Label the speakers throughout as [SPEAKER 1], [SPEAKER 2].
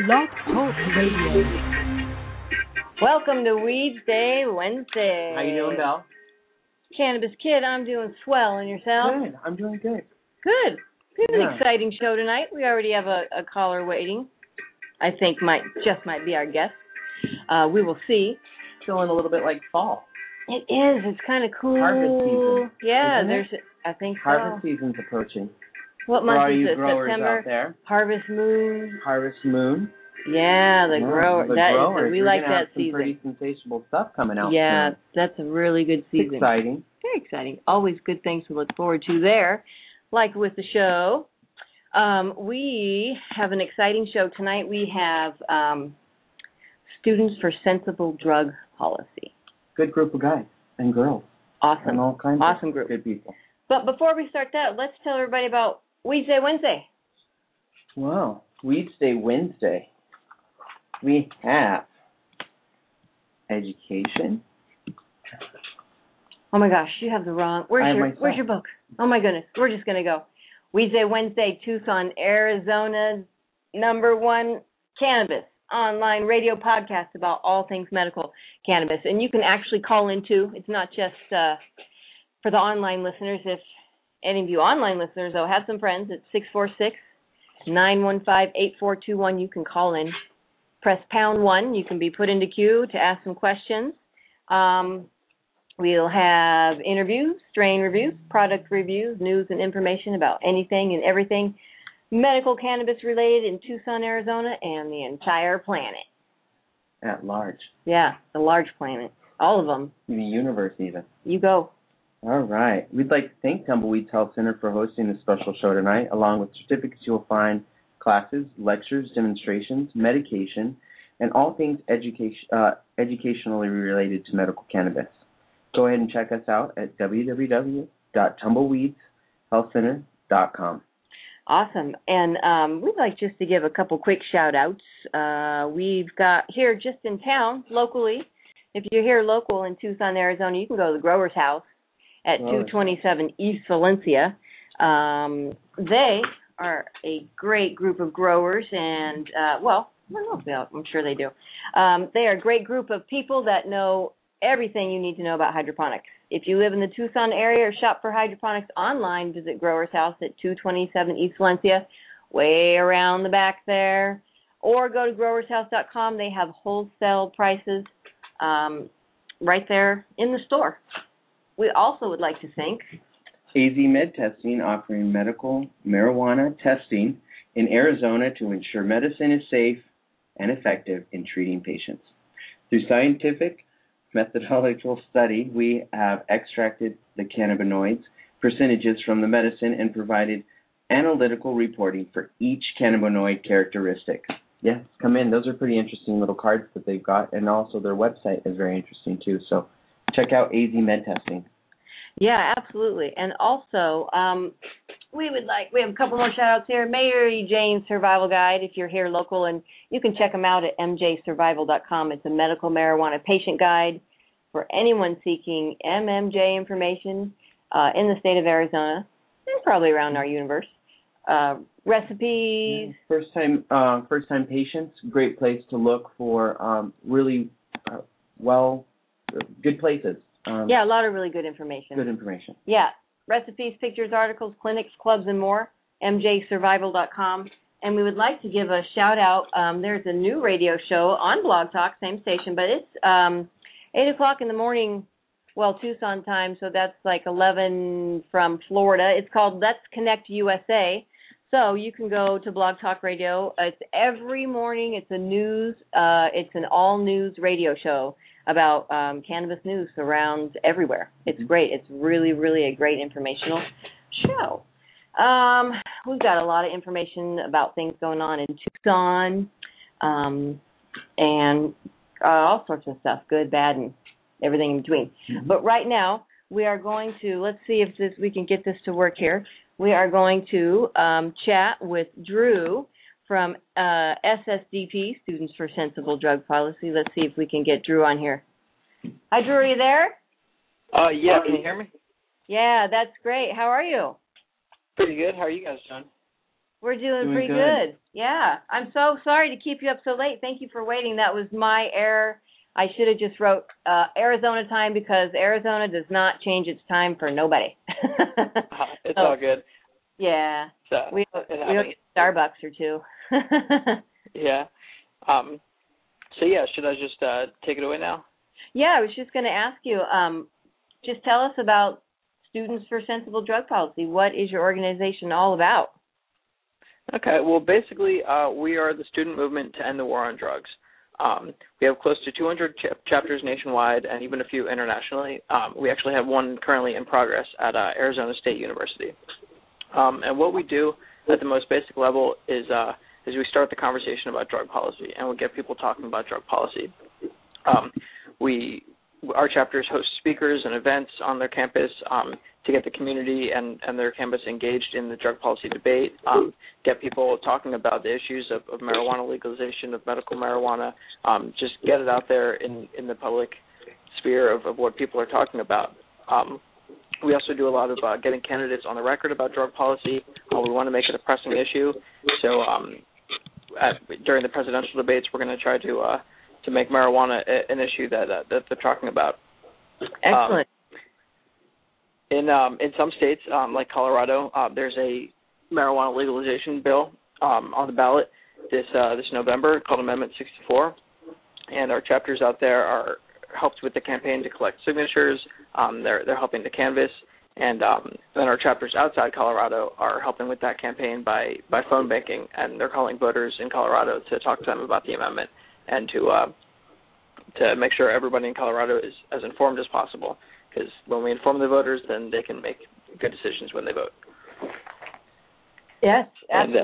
[SPEAKER 1] Blog Talk Radio.
[SPEAKER 2] Welcome to Weeds Day Wednesday.
[SPEAKER 3] How you doing, Belle?
[SPEAKER 2] Cannabis Kid, I'm doing swell. And yourself?
[SPEAKER 3] Good. I'm doing good.
[SPEAKER 2] Good. We have an exciting show tonight. We already have a caller waiting. I think might be our guest. We will see.
[SPEAKER 3] Feeling a little bit like fall.
[SPEAKER 2] It is. It's kind of cool.
[SPEAKER 3] Harvest season.
[SPEAKER 2] Yeah, I think so.
[SPEAKER 3] Harvest season's approaching.
[SPEAKER 2] What month
[SPEAKER 3] is
[SPEAKER 2] it?
[SPEAKER 3] Growers
[SPEAKER 2] September?
[SPEAKER 3] Out there?
[SPEAKER 2] Harvest Moon.
[SPEAKER 3] Harvest Moon.
[SPEAKER 2] Yeah, the growers. We like that season.
[SPEAKER 3] Some pretty sensational stuff coming out.
[SPEAKER 2] Yeah,
[SPEAKER 3] soon.
[SPEAKER 2] that's a really good season.
[SPEAKER 3] It's exciting.
[SPEAKER 2] Very exciting. Always good things to look forward to there. Like with the show, we have an exciting show tonight. We have Students for Sensible Drug Policy.
[SPEAKER 3] Good group of guys and girls.
[SPEAKER 2] Awesome.
[SPEAKER 3] And all kinds
[SPEAKER 2] of
[SPEAKER 3] group. Good people.
[SPEAKER 2] But before we start that, let's tell everybody about Weeds Day Wednesday.
[SPEAKER 3] Wow. Weeds Day Wednesday. We have education.
[SPEAKER 2] Oh my gosh, you have the wrong. Where's your book? Oh my goodness, we're just gonna go. Weeds Day Wednesday, Tucson, Arizona's #1 cannabis online radio podcast about all things medical cannabis, and you can actually call in too. It's not just for the online listeners. If any of you online listeners, though, have some friends, it's 646-915-8421. You can call in. Press #1. You can be put into queue to ask some questions. We'll have interviews, strain reviews, product reviews, news and information about anything and everything medical cannabis related in Tucson, Arizona, and the entire planet.
[SPEAKER 3] At large.
[SPEAKER 2] Yeah, the large planet. All of them.
[SPEAKER 3] The universe, even.
[SPEAKER 2] You go.
[SPEAKER 3] All right. We'd like to thank Tumbleweeds Health Center for hosting this special show tonight. Along with certificates, you'll find classes, lectures, demonstrations, medication, and all things educationally related to medical cannabis. Go ahead and check us out at www.tumbleweedshealthcenter.com.
[SPEAKER 2] Awesome. And we'd like just to give a couple quick shout-outs. We've got here just in town, locally, if you're here local in Tucson, Arizona, you can go to the Growers House at 227 East Valencia. They are a great group of growers, and, I don't know, I'm sure they do. They are a great group of people that know everything you need to know about hydroponics. If you live in the Tucson area or shop for hydroponics online, visit Growers House at 227 East Valencia, way around the back there, or go to growershouse.com. They have wholesale prices right there in the store. We also would like to thank
[SPEAKER 3] AZ Med Testing, offering medical marijuana testing in Arizona to ensure medicine is safe and effective in treating patients. Through scientific methodological study, we have extracted the cannabinoids percentages from the medicine and provided analytical reporting for each cannabinoid characteristic. Yes, come in. Those are pretty interesting little cards that they've got, and also their website is very interesting too. So check out AZ Med Testing.
[SPEAKER 2] Yeah, absolutely. And also, we have a couple more shout-outs here. Mary Jane's Survival Guide, if you're here local, and you can check them out at mjsurvival.com. It's a medical marijuana patient guide for anyone seeking MMJ information in the state of Arizona and probably around our universe. Recipes.
[SPEAKER 3] First time patients, great place to look for really good places.
[SPEAKER 2] A lot of really good information.
[SPEAKER 3] Good information.
[SPEAKER 2] Yeah. Recipes, pictures, articles, clinics, clubs, and more. mjsurvival.com. And we would like to give a shout-out. There's a new radio show on Blog Talk, same station, but it's 8 o'clock in the morning, Tucson time, so that's like 11 from Florida. It's called Let's Connect USA. So you can go to Blog Talk Radio. It's every morning. It's it's an all-news radio show about cannabis news around everywhere. It's great. It's really, really a great informational show. We've got a lot of information about things going on in Tucson and all sorts of stuff, good, bad, and everything in between. Mm-hmm. But right now, we are going to, let's see if we can get this to work here. We are going to chat with Drew from SSDP, Students for Sensible Drug Policy. Let's see if we can get Drew on here. Hi, Drew, are you there?
[SPEAKER 4] Yeah, can you hear me?
[SPEAKER 2] Yeah, that's great. How are you?
[SPEAKER 4] Pretty good. How are you guys doing?
[SPEAKER 2] We're doing pretty
[SPEAKER 3] good.
[SPEAKER 2] good. Yeah. I'm so sorry to keep you up so late. Thank you for waiting. That was my error. I should have just wrote Arizona time because Arizona does not change its time for nobody.
[SPEAKER 4] It's all good.
[SPEAKER 2] Yeah.
[SPEAKER 4] So,
[SPEAKER 2] we don't get Starbucks or two.
[SPEAKER 4] Yeah. So, yeah, should I just take it away now?
[SPEAKER 2] Yeah, I was just going to ask you, just tell us about Students for Sensible Drug Policy. What is your organization all about?
[SPEAKER 4] Okay, well, basically, we are the student movement to end the war on drugs. We have close to 200 chapters nationwide and even a few internationally. We actually have one currently in progress at Arizona State University. And what we do at the most basic level is we start the conversation about drug policy, and we get people talking about drug policy. Our chapters host speakers and events on their campus to get the community and their campus engaged in the drug policy debate, get people talking about the issues of marijuana legalization, of medical marijuana, just get it out there in the public sphere of what people are talking about. We also do a lot of getting candidates on the record about drug policy. We want to make it a pressing issue. So during the presidential debates, we're going to try to make marijuana an issue that they're talking about.
[SPEAKER 2] Excellent.
[SPEAKER 4] In some states, like Colorado, there's a marijuana legalization bill on the ballot this November called Amendment 64, and our chapters out there are helped with the campaign to collect signatures. They're helping to canvass, and then our chapters outside Colorado are helping with that campaign by phone banking, and they're calling voters in Colorado to talk to them about the amendment and to make sure everybody in Colorado is as informed as possible. Because when we inform the voters, then they can make good decisions when they vote.
[SPEAKER 2] Yes, absolutely.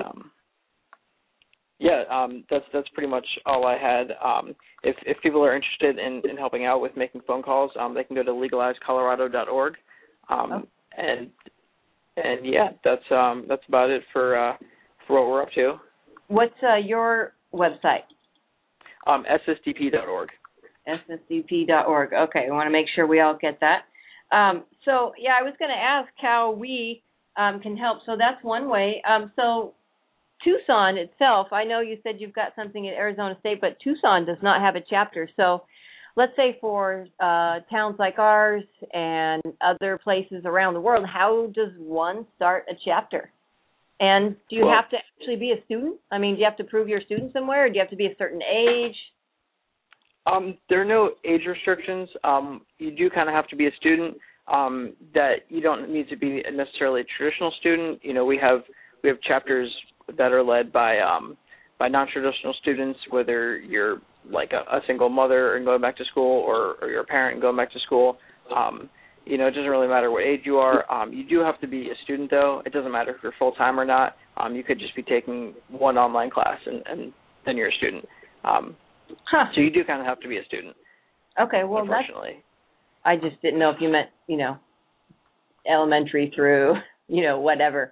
[SPEAKER 4] And that's pretty much all I had. If people are interested in helping out with making phone calls, they can go to legalizecolorado.org. And yeah, that's about it for what we're up to.
[SPEAKER 2] What's your website?
[SPEAKER 4] SSDP.org.
[SPEAKER 2] SSDP.org. Okay, we want to make sure we all get that. So, yeah, I was going to ask how we can help. So that's one way. So Tucson itself, I know you said you've got something at Arizona State, but Tucson does not have a chapter. So let's say for towns like ours and other places around the world, how does one start a chapter? And do you have to actually be a student? I mean, do you have to prove you're a student somewhere, or do you have to be a certain age?
[SPEAKER 4] There are no age restrictions. You do kind of have to be a student. That you don't need to be necessarily a traditional student. You know, we have chapters that are led by non-traditional students, whether you're like a single mother and going back to school, or you're a parent and going back to school. You know, it doesn't really matter what age you are. You do have to be a student, though. It doesn't matter if you're full-time or not. You could just be taking one online class, and then you're a student. So you do kind of have to be a student.
[SPEAKER 2] Okay, well,
[SPEAKER 4] unfortunately.
[SPEAKER 2] I just didn't know if you meant, elementary through, whatever.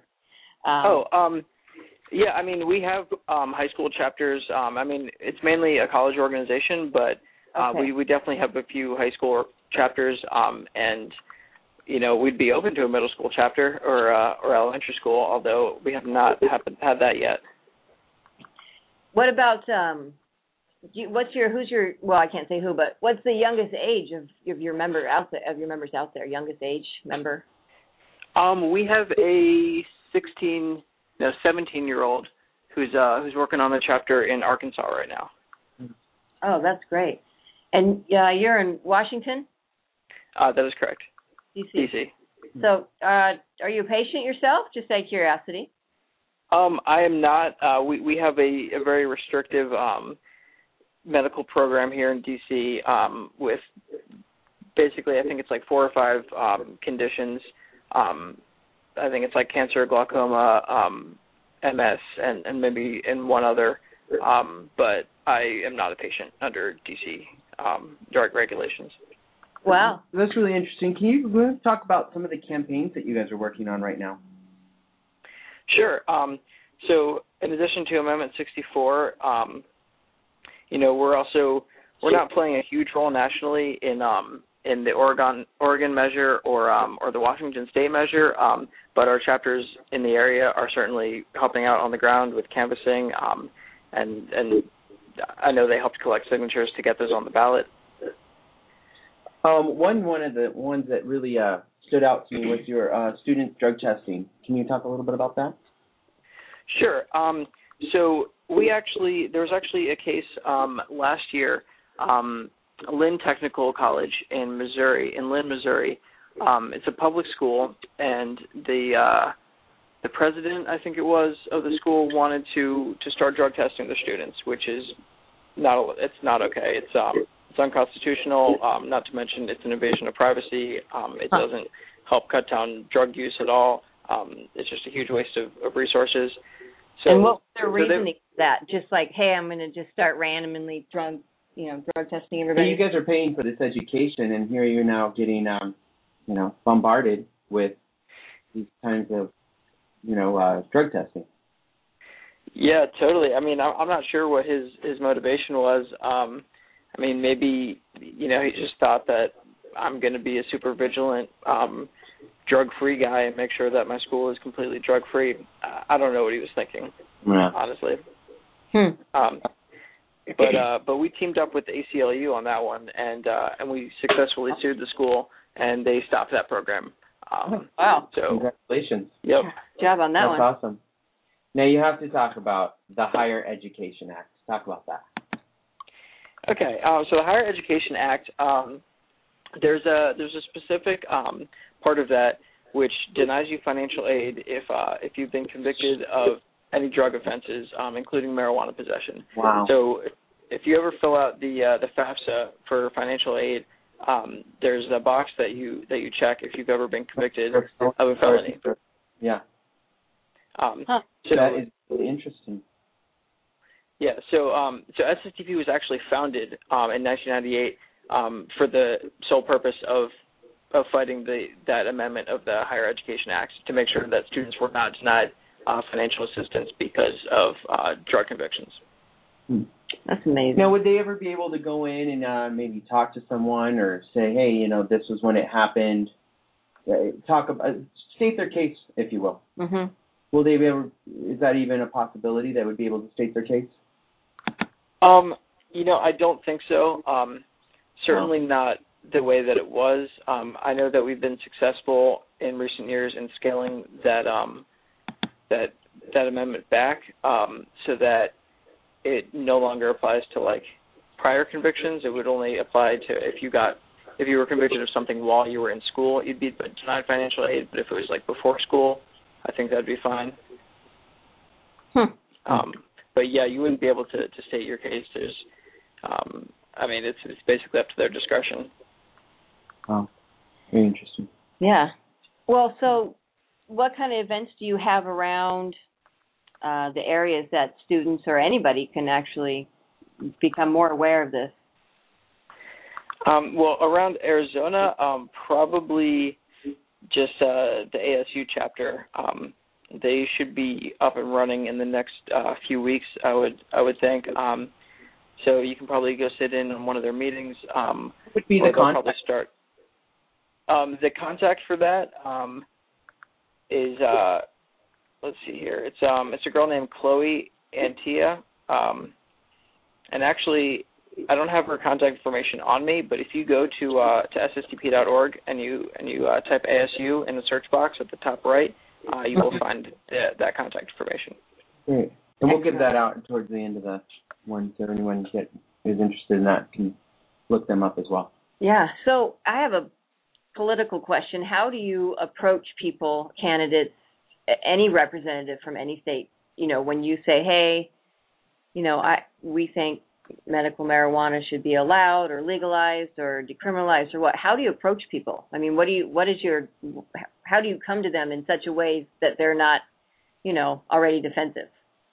[SPEAKER 4] Yeah, I mean, we have high school chapters. I mean, it's mainly a college organization, but we definitely have a few high school chapters, and, we'd be open to a middle school chapter or elementary school, although we have not had that yet.
[SPEAKER 2] What about I can't say who, but what's the youngest age of your members out there? Youngest age member?
[SPEAKER 4] We have a 17-year-old who's working on the chapter in Arkansas right now.
[SPEAKER 2] Oh, that's great. And you're in Washington?
[SPEAKER 4] That is correct. DC.
[SPEAKER 2] So, are you a patient yourself? Just out of curiosity.
[SPEAKER 4] I am not. We have a very restrictive medical program here in DC with basically, I think it's like 4 or 5 conditions. I think it's like cancer, glaucoma, MS, and maybe in one other. But I am not a patient under DC drug regulations.
[SPEAKER 2] Wow.
[SPEAKER 3] That's really interesting. Can you talk about some of the campaigns that you guys are working on right now?
[SPEAKER 4] Sure. So in addition to Amendment 64, we're not playing a huge role nationally in in the Oregon measure or the Washington State measure, but our chapters in the area are certainly helping out on the ground with canvassing, and I know they helped collect signatures to get those on the ballot.
[SPEAKER 3] One of the ones that really stood out to me was your student drug testing. Can you talk a little bit about that?
[SPEAKER 4] Sure. So there was actually a case last year, Lynn Technical College in Lynn, Missouri. It's a public school, and the president, I think it was, of the school wanted to start drug testing their students, which is not okay. It's unconstitutional. Not to mention it's an invasion of privacy. It doesn't help cut down drug use at all. It's just a huge waste of resources. So,
[SPEAKER 2] and what was their reasoning for that? Just like, hey, I'm going to just start randomly drug testing everybody.
[SPEAKER 3] So you guys are paying for this education, and here you're now getting, bombarded with these kinds of, drug testing.
[SPEAKER 4] Yeah, totally. I mean, I'm not sure what his motivation was. I mean, maybe, he just thought that I'm going to be a super vigilant, drug-free guy and make sure that my school is completely drug-free. I don't know what he was thinking, honestly. But we teamed up with the ACLU on that one, and we successfully sued the school, and they stopped that program.
[SPEAKER 2] Wow.
[SPEAKER 3] So, congratulations.
[SPEAKER 4] Yep.
[SPEAKER 2] Good job on that one.
[SPEAKER 3] That's awesome. Now you have to talk about the Higher Education Act. Talk about that.
[SPEAKER 4] Okay. So the Higher Education Act, there's a specific part of that which denies you financial aid if you've been convicted of any drug offenses, including marijuana possession.
[SPEAKER 3] Wow.
[SPEAKER 4] So if you ever fill out the FAFSA for financial aid, there's a box that you check if you've ever been convicted of a felony.
[SPEAKER 3] Yeah.
[SPEAKER 4] So
[SPEAKER 3] that is really interesting.
[SPEAKER 4] Yeah. So SSTP was actually founded in 1998 for the sole purpose of fighting that amendment of the Higher Education Act to make sure that students were not denied financial assistance because of drug convictions.
[SPEAKER 2] That's amazing.
[SPEAKER 3] Now, would they ever be able to go in and maybe talk to someone or say, hey, this was when it happened? State their case, if you will.
[SPEAKER 2] Mm-hmm.
[SPEAKER 3] Will they be able? Is that even a possibility that would be able to state their case?
[SPEAKER 4] I don't think so. Certainly not the way that it was. I know that we've been successful in recent years in scaling that amendment back so that it no longer applies to prior convictions. It would only apply to if you were convicted of something while you were in school, you'd be denied financial aid. But if it was before school, I think that'd be fine. But yeah, you wouldn't be able to state your case. There's, it's basically up to their discretion.
[SPEAKER 3] Oh, very interesting.
[SPEAKER 2] Yeah. Well, so what kind of events do you have around the areas that students or anybody can actually become more aware of this?
[SPEAKER 4] Well, around Arizona, probably just the ASU chapter. They should be up and running in the next few weeks, I would think. So you can probably go sit in on one of their meetings.
[SPEAKER 3] What would be the contact?
[SPEAKER 4] Probably start. The contact for that is let's see here. It's a girl named Chloe Antia, and actually I don't have her contact information on me. But if you go to ssdp.org and you type ASU in the search box at the top right, you will find that contact information.
[SPEAKER 3] Great. And we'll give that out towards the end of the one, so anyone is interested in that can look them up as well.
[SPEAKER 2] Yeah. So I have a political question. How do you approach people, candidates, any representative from any state, when you say, hey, we think medical marijuana should be allowed or legalized or decriminalized or what? How do you approach people? I mean, how do you come to them in such a way that they're not, already defensive?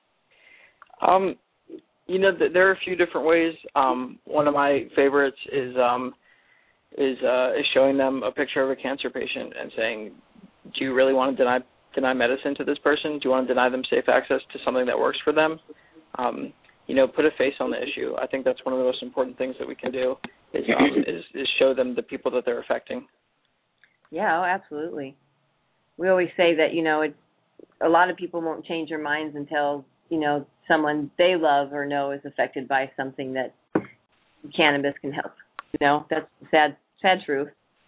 [SPEAKER 4] There are a few different ways. One of my favorites is showing them a picture of a cancer patient and saying, do you really want to deny medicine to this person? Do you want to deny them safe access to something that works for them? Put a face on the issue. I think that's one of the most important things that we can do is show them the people that they're affecting.
[SPEAKER 2] Yeah, oh, absolutely. We always say that, a lot of people won't change their minds until, someone they love or know is affected by something that cannabis can help. That's the sad truth.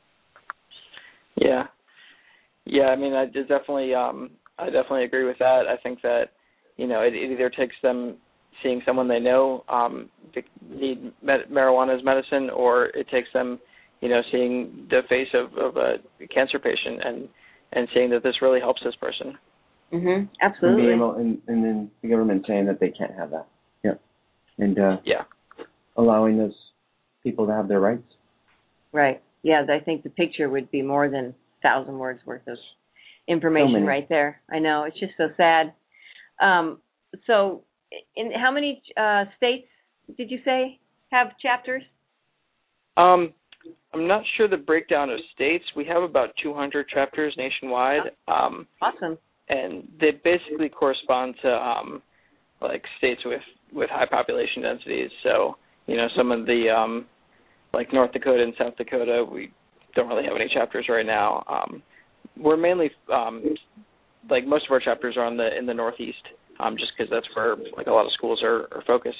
[SPEAKER 4] Yeah. Yeah, I mean, I definitely agree with that. I think that, it either takes them seeing someone they know need marijuana as medicine, or it takes them, seeing the face of a cancer patient and seeing that this really helps this person.
[SPEAKER 2] Mhm. Absolutely.
[SPEAKER 3] And then the government saying that they can't have that. Yeah. And
[SPEAKER 4] yeah,
[SPEAKER 3] allowing those people to have their rights.
[SPEAKER 2] Right. Yeah, I think the picture would be more than 1,000 words worth of information right there. I know, it's just so sad. So, in how many states did you say have chapters?
[SPEAKER 4] I'm not sure the breakdown of states. We have about 200 chapters nationwide.
[SPEAKER 2] Awesome.
[SPEAKER 4] And they basically correspond to like states with high population densities. So, some of the like North Dakota and South Dakota, we don't really have any chapters right now. We're mainly like most of our chapters are in the Northeast, just because that's where like a lot of schools are focused.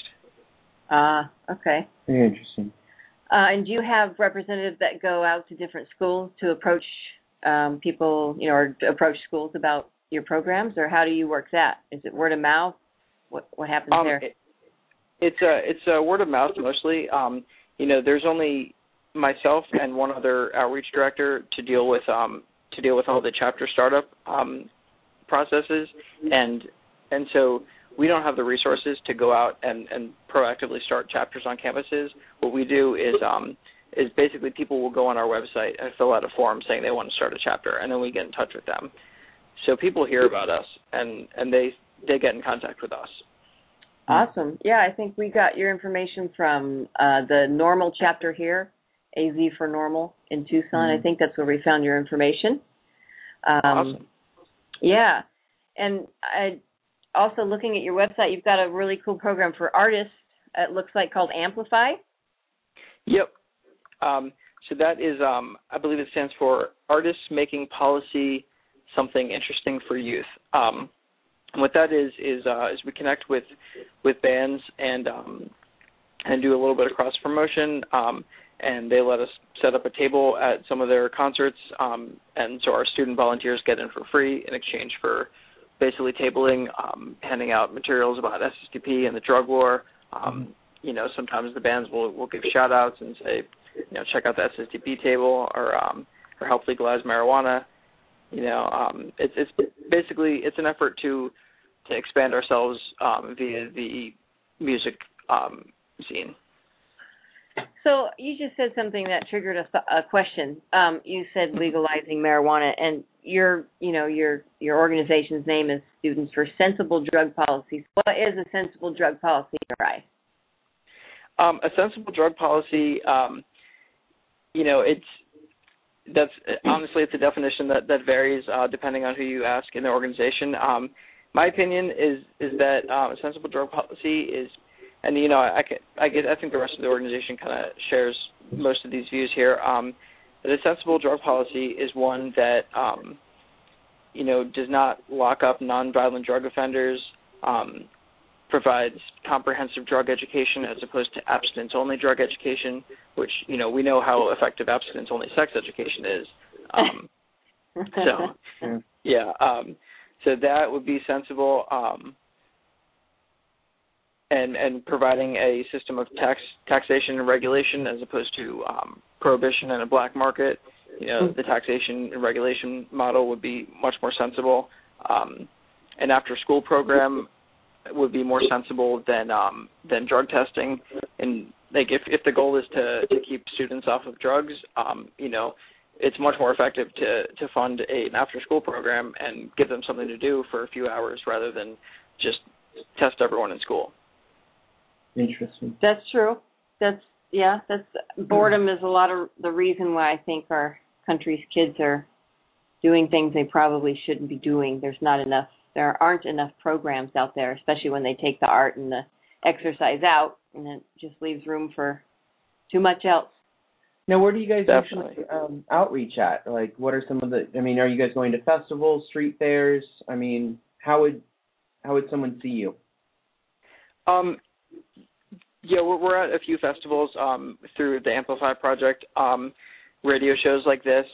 [SPEAKER 2] Okay.
[SPEAKER 3] Very interesting.
[SPEAKER 2] And do you have representatives that go out to different schools to approach people, or to approach schools about your programs, or how do you work that? Is it word of mouth? What happens there?
[SPEAKER 4] It's a word of mouth mostly. There's only myself and one other outreach director to deal with all the chapter startup processes, and so we don't have the resources to go out and proactively start chapters on campuses. What we do is basically people will go on our website and fill out a form saying they want to start a chapter, and then we get in touch with them. So people hear about us and they get in contact with us.
[SPEAKER 2] Awesome. Yeah, I think we got your information from the Normal chapter here, AZ for Normal in Tucson. I think that's where we found your information.
[SPEAKER 4] Awesome.
[SPEAKER 2] Yeah. And also looking at your website, you've got a really cool program for artists, it looks like, called Amplify.
[SPEAKER 4] Yep. So that is, I believe it stands for Artists Making Policy Something Interesting for Youth. And what that is we connect with bands and do a little bit of cross promotion, and they let us set up a table at some of their concerts, and so our student volunteers get in for free in exchange for basically tabling, handing out materials about SSDP and the drug war. Sometimes the bands will give shout outs and say, check out the SSDP table, or help legalize marijuana. It's basically it's an effort to expand ourselves via the music scene.
[SPEAKER 2] So you just said something that triggered a question. You said legalizing marijuana, and your organization's name is Students for Sensible Drug Policies. What is a sensible drug policy in your eyes?
[SPEAKER 4] A sensible drug policy, it's a definition that varies depending on who you ask in the organization. My opinion is that a sensible drug policy is, and I think the rest of the organization kind of shares most of these views here. That a sensible drug policy is one that does not lock up nonviolent drug offenders, provides comprehensive drug education as opposed to abstinence-only drug education, which, we know how effective abstinence-only sex education is. So that would be sensible, and providing a system of taxation and regulation as opposed to prohibition and a black market. The taxation and regulation model would be much more sensible. An after-school program would be more sensible than drug testing. And like if the goal is to keep students off of drugs, it's much more effective to fund an after-school program and give them something to do for a few hours rather than just test everyone in school.
[SPEAKER 3] Interesting.
[SPEAKER 2] That's true. Boredom is a lot of the reason why I think our country's kids are doing things they probably shouldn't be doing. There aren't enough programs out there, especially when they take the art and the exercise out, and it just leaves room for too much else.
[SPEAKER 3] Now, where do you guys
[SPEAKER 4] Definitely.
[SPEAKER 3] usually outreach at? Like, what are some of the? I mean, are you guys going to festivals, street fairs? I mean, how would someone see you?
[SPEAKER 4] Yeah, we're at a few festivals through the Amplify Project, radio shows like this.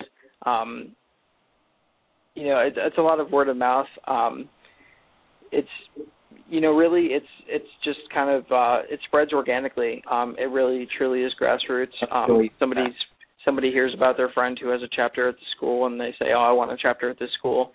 [SPEAKER 4] It's a lot of word of mouth. It's really it's just kind of it spreads organically. It really truly is grassroots. Somebody hears about their friend who has a chapter at the school, and they say, "Oh, I want a chapter at this school."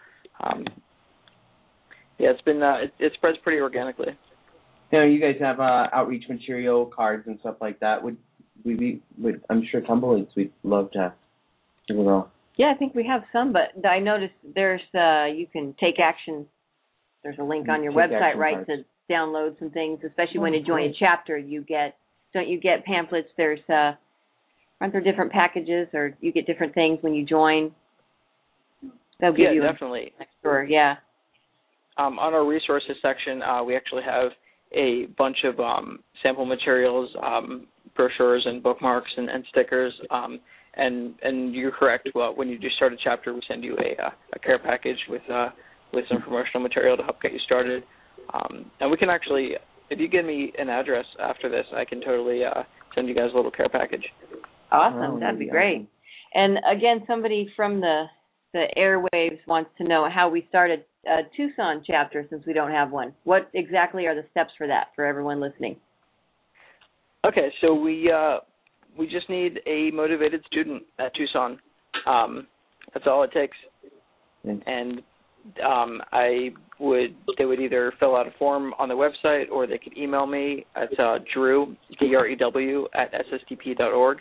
[SPEAKER 4] It's been it spreads pretty organically.
[SPEAKER 3] You guys have outreach material, cards, and stuff like that. Would I'm sure Tumbleweeds we'd love to have as well.
[SPEAKER 2] Yeah, I think we have some, but I noticed there's you can take action. There's a link on your website, right, cards. To download some things, especially when you join a chapter. Don't you get pamphlets? There's aren't there different packages, or you get different things when you join? They'll give you
[SPEAKER 4] definitely.
[SPEAKER 2] Yeah.
[SPEAKER 4] On our resources section, we actually have a bunch of sample materials, brochures and bookmarks and stickers. And you're correct. Well, when you do start a chapter, we send you a care package with some promotional material to help get you started. And we can actually, if you give me an address after this, I can totally send you guys a little care package.
[SPEAKER 2] Awesome. That'd be great. And again, somebody from the airwaves wants to know how we started a Tucson chapter since we don't have one. What exactly are the steps for that for everyone listening?
[SPEAKER 4] Okay, so we just need a motivated student at Tucson. That's all it takes. And they would either fill out a form on the website, or they could email me at Drew, DREW, at SSTP.org.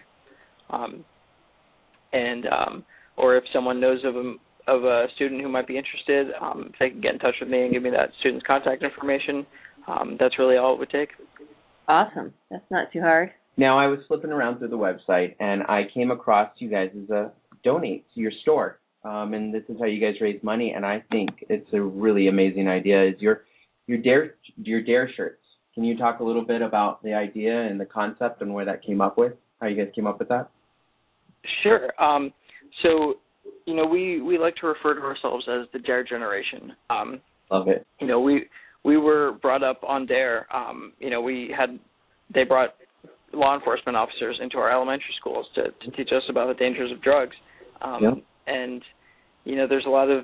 [SPEAKER 4] Or if someone knows of a student who might be interested, if they can get in touch with me and give me that student's contact information, that's really all it would take.
[SPEAKER 2] Awesome. That's not too hard.
[SPEAKER 3] Now, I was flipping around through the website, and I came across you guys as a donate to your store, and this is how you guys raise money, and I think it's a really amazing idea. Is your Dare shirts. Can you talk a little bit about the idea and the concept and where that came up with, how you guys came up with that?
[SPEAKER 4] Sure. So, we like to refer to ourselves as the Dare generation.
[SPEAKER 3] Love it.
[SPEAKER 4] We were brought up on Dare. They brought law enforcement officers into our elementary schools to teach us about the dangers of drugs. And there's a lot of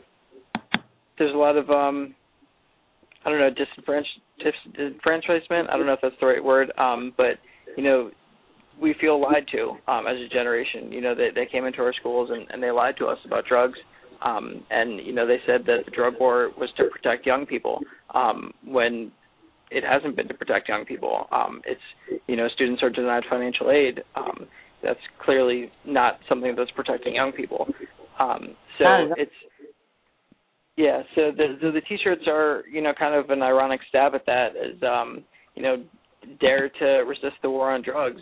[SPEAKER 4] I don't know, disenfranchisement. I don't know if that's the right word. But we feel lied to as a generation. They came into our schools and they lied to us about drugs. And they said that the drug war was to protect young people, when it hasn't been to protect young people. It's students are denied financial aid. That's clearly not something that's protecting young people. So the T-shirts are kind of an ironic stab at that, as dare to resist the war on drugs.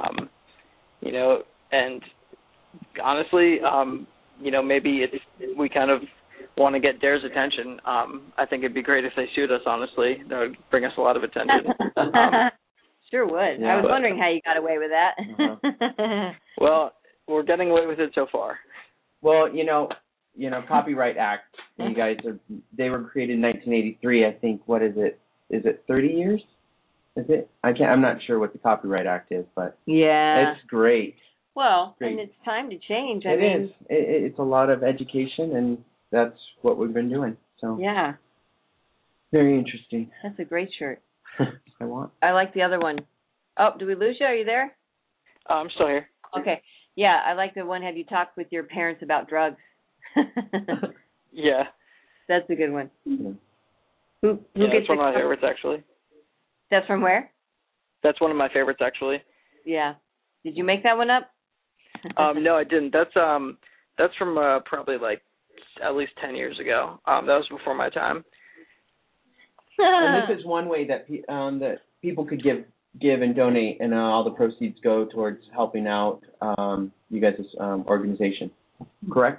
[SPEAKER 4] And honestly, maybe we kind of want to get Dare's attention. I think it'd be great if they sued us, honestly. That would bring us a lot of attention.
[SPEAKER 2] Sure would. Yeah, I was wondering how you got away with that.
[SPEAKER 4] Well, we're getting away with it so far.
[SPEAKER 3] Well, Copyright Act, you guys they were created in 1983. I think, what is it? Is it 30 years? Is it? I'm not sure what the Copyright Act is, but
[SPEAKER 2] yeah,
[SPEAKER 3] it's great.
[SPEAKER 2] Well,
[SPEAKER 3] great.
[SPEAKER 2] And it's time to change.
[SPEAKER 3] It is. It's a lot of education, and that's what we've been doing. So
[SPEAKER 2] yeah,
[SPEAKER 3] very interesting.
[SPEAKER 2] That's a great shirt.
[SPEAKER 3] I
[SPEAKER 2] like the other one. Oh, did we lose you? Are you there?
[SPEAKER 4] I'm still here.
[SPEAKER 2] Okay. Yeah, I like the one. Have you talked with your parents about drugs?
[SPEAKER 4] Yeah.
[SPEAKER 2] That's a good one.
[SPEAKER 3] Yeah.
[SPEAKER 2] Who
[SPEAKER 4] that's one of my favorites, actually.
[SPEAKER 2] That's from where?
[SPEAKER 4] That's one of my favorites, actually.
[SPEAKER 2] Yeah. Did you make that one up?
[SPEAKER 4] No, I didn't. That's from probably like at least 10 years ago. That was before my time.
[SPEAKER 3] And this is one way that that people could give and donate, and all the proceeds go towards helping out you guys' organization. Correct?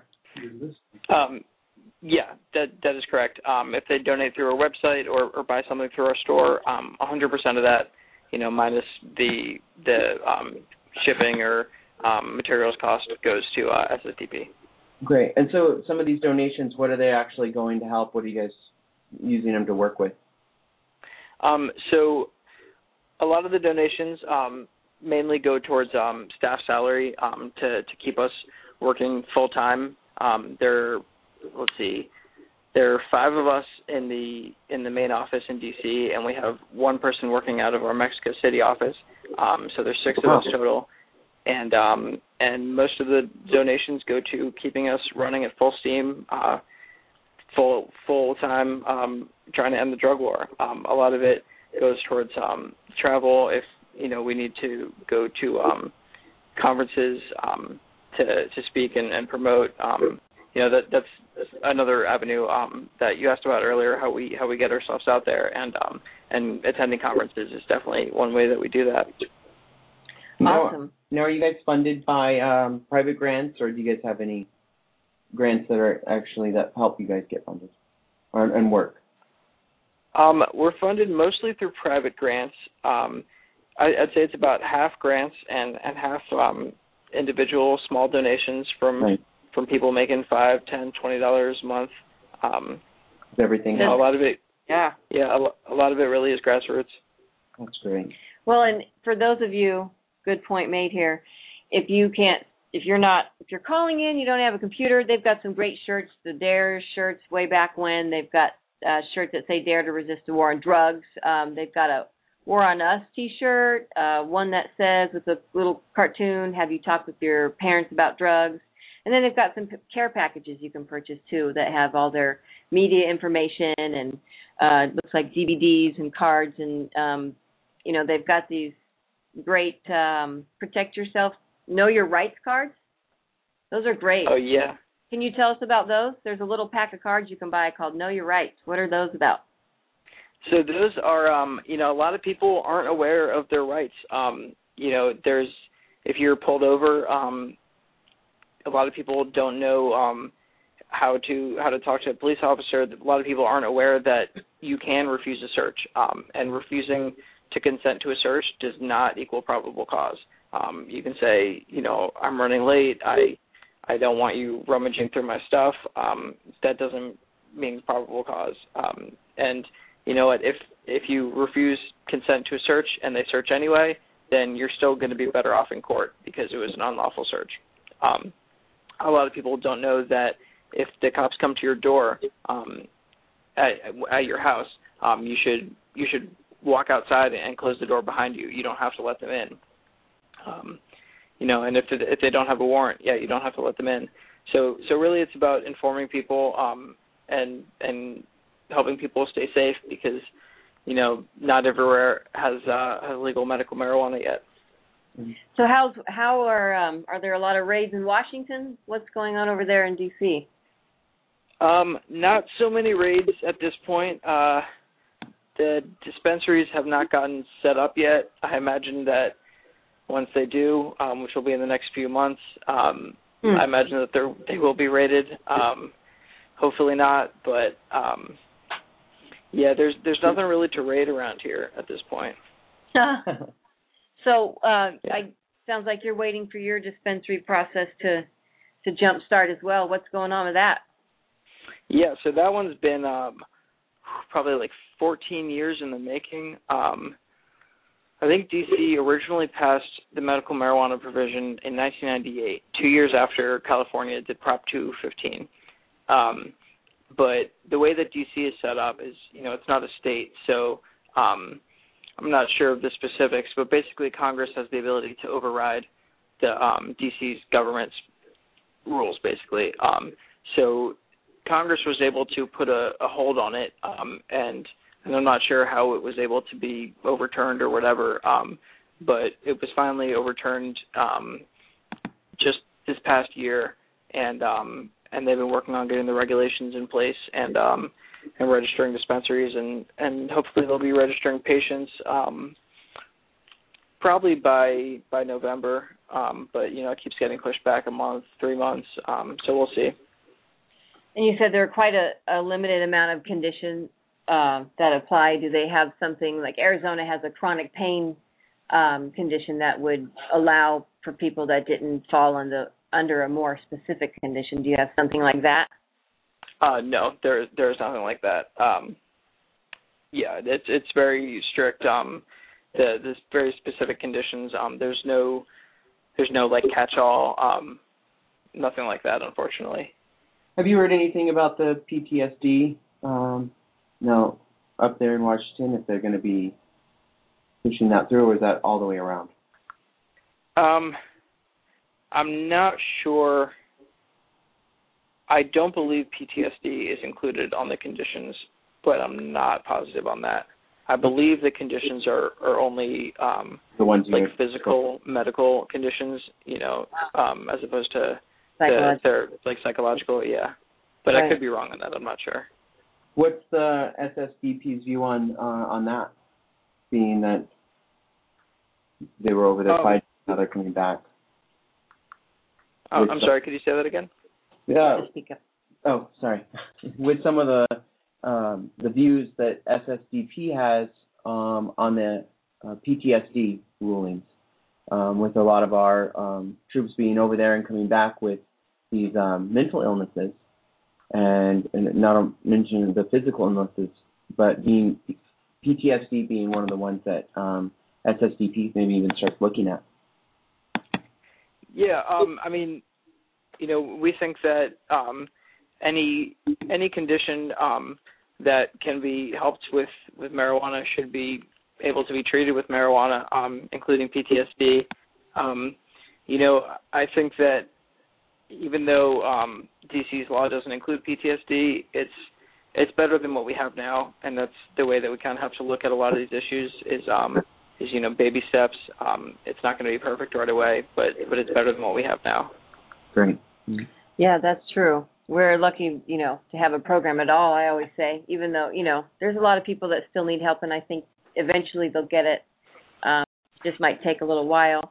[SPEAKER 4] Yeah, that is correct. If they donate through our website or buy something through our store, 100% of that, minus the shipping or materials cost goes to SSDP.
[SPEAKER 3] Great. And so some of these donations, what are they actually going to help? What are you guys using them to work with?
[SPEAKER 4] So a lot of the donations mainly go towards staff salary to keep us working full time. There are 5 of us in the main office in DC, and we have 1 person working out of our Mexico City office. So there's 6 of us total, and most of the donations go to keeping us running at full steam, full time, trying to end the drug war. A lot of it goes towards travel. If we need to go to conferences to speak and promote. That's another avenue that you asked about earlier. How we get ourselves out there, and attending conferences is definitely one way that we do that.
[SPEAKER 2] Awesome.
[SPEAKER 3] Now, are you guys funded by private grants, or do you guys have any grants that help you guys get funded and work?
[SPEAKER 4] We're funded mostly through private grants. I'd say it's about half grants and half individual small donations from people making $5, $10, $20 a month.
[SPEAKER 3] Everything.
[SPEAKER 4] A lot of it. Yeah. A lot of it really is grassroots.
[SPEAKER 3] That's great.
[SPEAKER 2] Well, and for those of you, good point made here. If you're calling in, you don't have a computer, they've got some great shirts, the DARE shirts way back when. They've got shirts that say Dare to Resist the War on Drugs. They've got a War on Us t-shirt, one that says with a little cartoon, have you talked with your parents about drugs? And then they've got some care packages you can purchase too that have all their media information and it looks like DVDs and cards, and they've got these great protect yourself, know your rights cards. Those are great.
[SPEAKER 4] Oh yeah.
[SPEAKER 2] Can you tell us about those? There's a little pack of cards you can buy called Know Your Rights. What are those about?
[SPEAKER 4] So those are, a lot of people aren't aware of their rights. If you're pulled over, a lot of people don't know how to talk to a police officer. A lot of people aren't aware that you can refuse a search, and refusing to consent to a search does not equal probable cause. You can say, I'm running late. I don't want you rummaging through my stuff. That doesn't mean probable cause. And you know what? If you refuse consent to a search and they search anyway, then you're still going to be better off in court because it was an unlawful search. A lot of people don't know that if the cops come to your door at your house, you should walk outside and close the door behind you. You don't have to let them in. And if they don't have a warrant, you don't have to let them in. So really, it's about informing people and helping people stay safe because not everywhere has legal medical marijuana yet.
[SPEAKER 2] So how are there a lot of raids in Washington? What's going on over there in D.C.?
[SPEAKER 4] Not so many raids at this point. The dispensaries have not gotten set up yet. I imagine that once they do, which will be in the next few months, I imagine that they will be raided. Hopefully not, but there's nothing really to raid around here at this point.
[SPEAKER 2] So sounds like you're waiting for your dispensary process to jumpstart as well. What's going on with that?
[SPEAKER 4] Yeah, so that one's been probably like 14 years in the making. I think D.C. originally passed the medical marijuana provision in 1998, 2 years after California did Prop 215. But the way that D.C. is set up is, it's not a state, so I'm not sure of the specifics, but basically Congress has the ability to override the D.C.'s government's rules, basically. So Congress was able to put a hold on it, and I'm not sure how it was able to be overturned or whatever, but it was finally overturned just this past year, and they've been working on getting the regulations in place and registering dispensaries, and hopefully they'll be registering patients probably by November, but it keeps getting pushed back a month, 3 months, so we'll see.
[SPEAKER 2] And you said there are quite a limited amount of conditions that apply. Do they have something like Arizona has a chronic pain condition that would allow for people that didn't fall under a more specific condition. Do you have something like that?
[SPEAKER 4] No, there's nothing like that. Yeah, it's very strict. There's very specific conditions. There's no like catch-all. Nothing like that, unfortunately.
[SPEAKER 3] Have you heard anything about the PTSD? No, up there in Washington, if they're going to be pushing that through, or is that all the way around?
[SPEAKER 4] I'm not sure. I don't believe PTSD is included on the conditions, but I'm not positive on that. I believe the conditions are only
[SPEAKER 3] the ones
[SPEAKER 4] like physical, medical conditions, as opposed to they're like psychological, yeah. But
[SPEAKER 2] right.
[SPEAKER 4] I could be wrong on that. I'm not sure.
[SPEAKER 3] What's the SSDP's view on that, being that they were over there fighting, now they're coming back?
[SPEAKER 4] I'm sorry, could you say that again?
[SPEAKER 3] Yeah. Oh, sorry. With some of the views that SSDP has on the PTSD rulings, with a lot of our troops being over there and coming back with these mental illnesses, and not mentioning the physical illnesses, but being PTSD being one of the ones that SSDP maybe even starts looking at.
[SPEAKER 4] Yeah, I mean, we think that any condition that can be helped with marijuana should be able to be treated with marijuana, including PTSD. I think that even though DC's law doesn't include PTSD, it's better than what we have now, and that's the way that we kind of have to look at a lot of these issues is baby steps. It's not going to be perfect right away, but it's better than what we have now.
[SPEAKER 3] Great.
[SPEAKER 2] Yeah, that's true. We're lucky, to have a program at all, I always say, even though, there's a lot of people that still need help, and I think eventually they'll get it. Just might take a little while.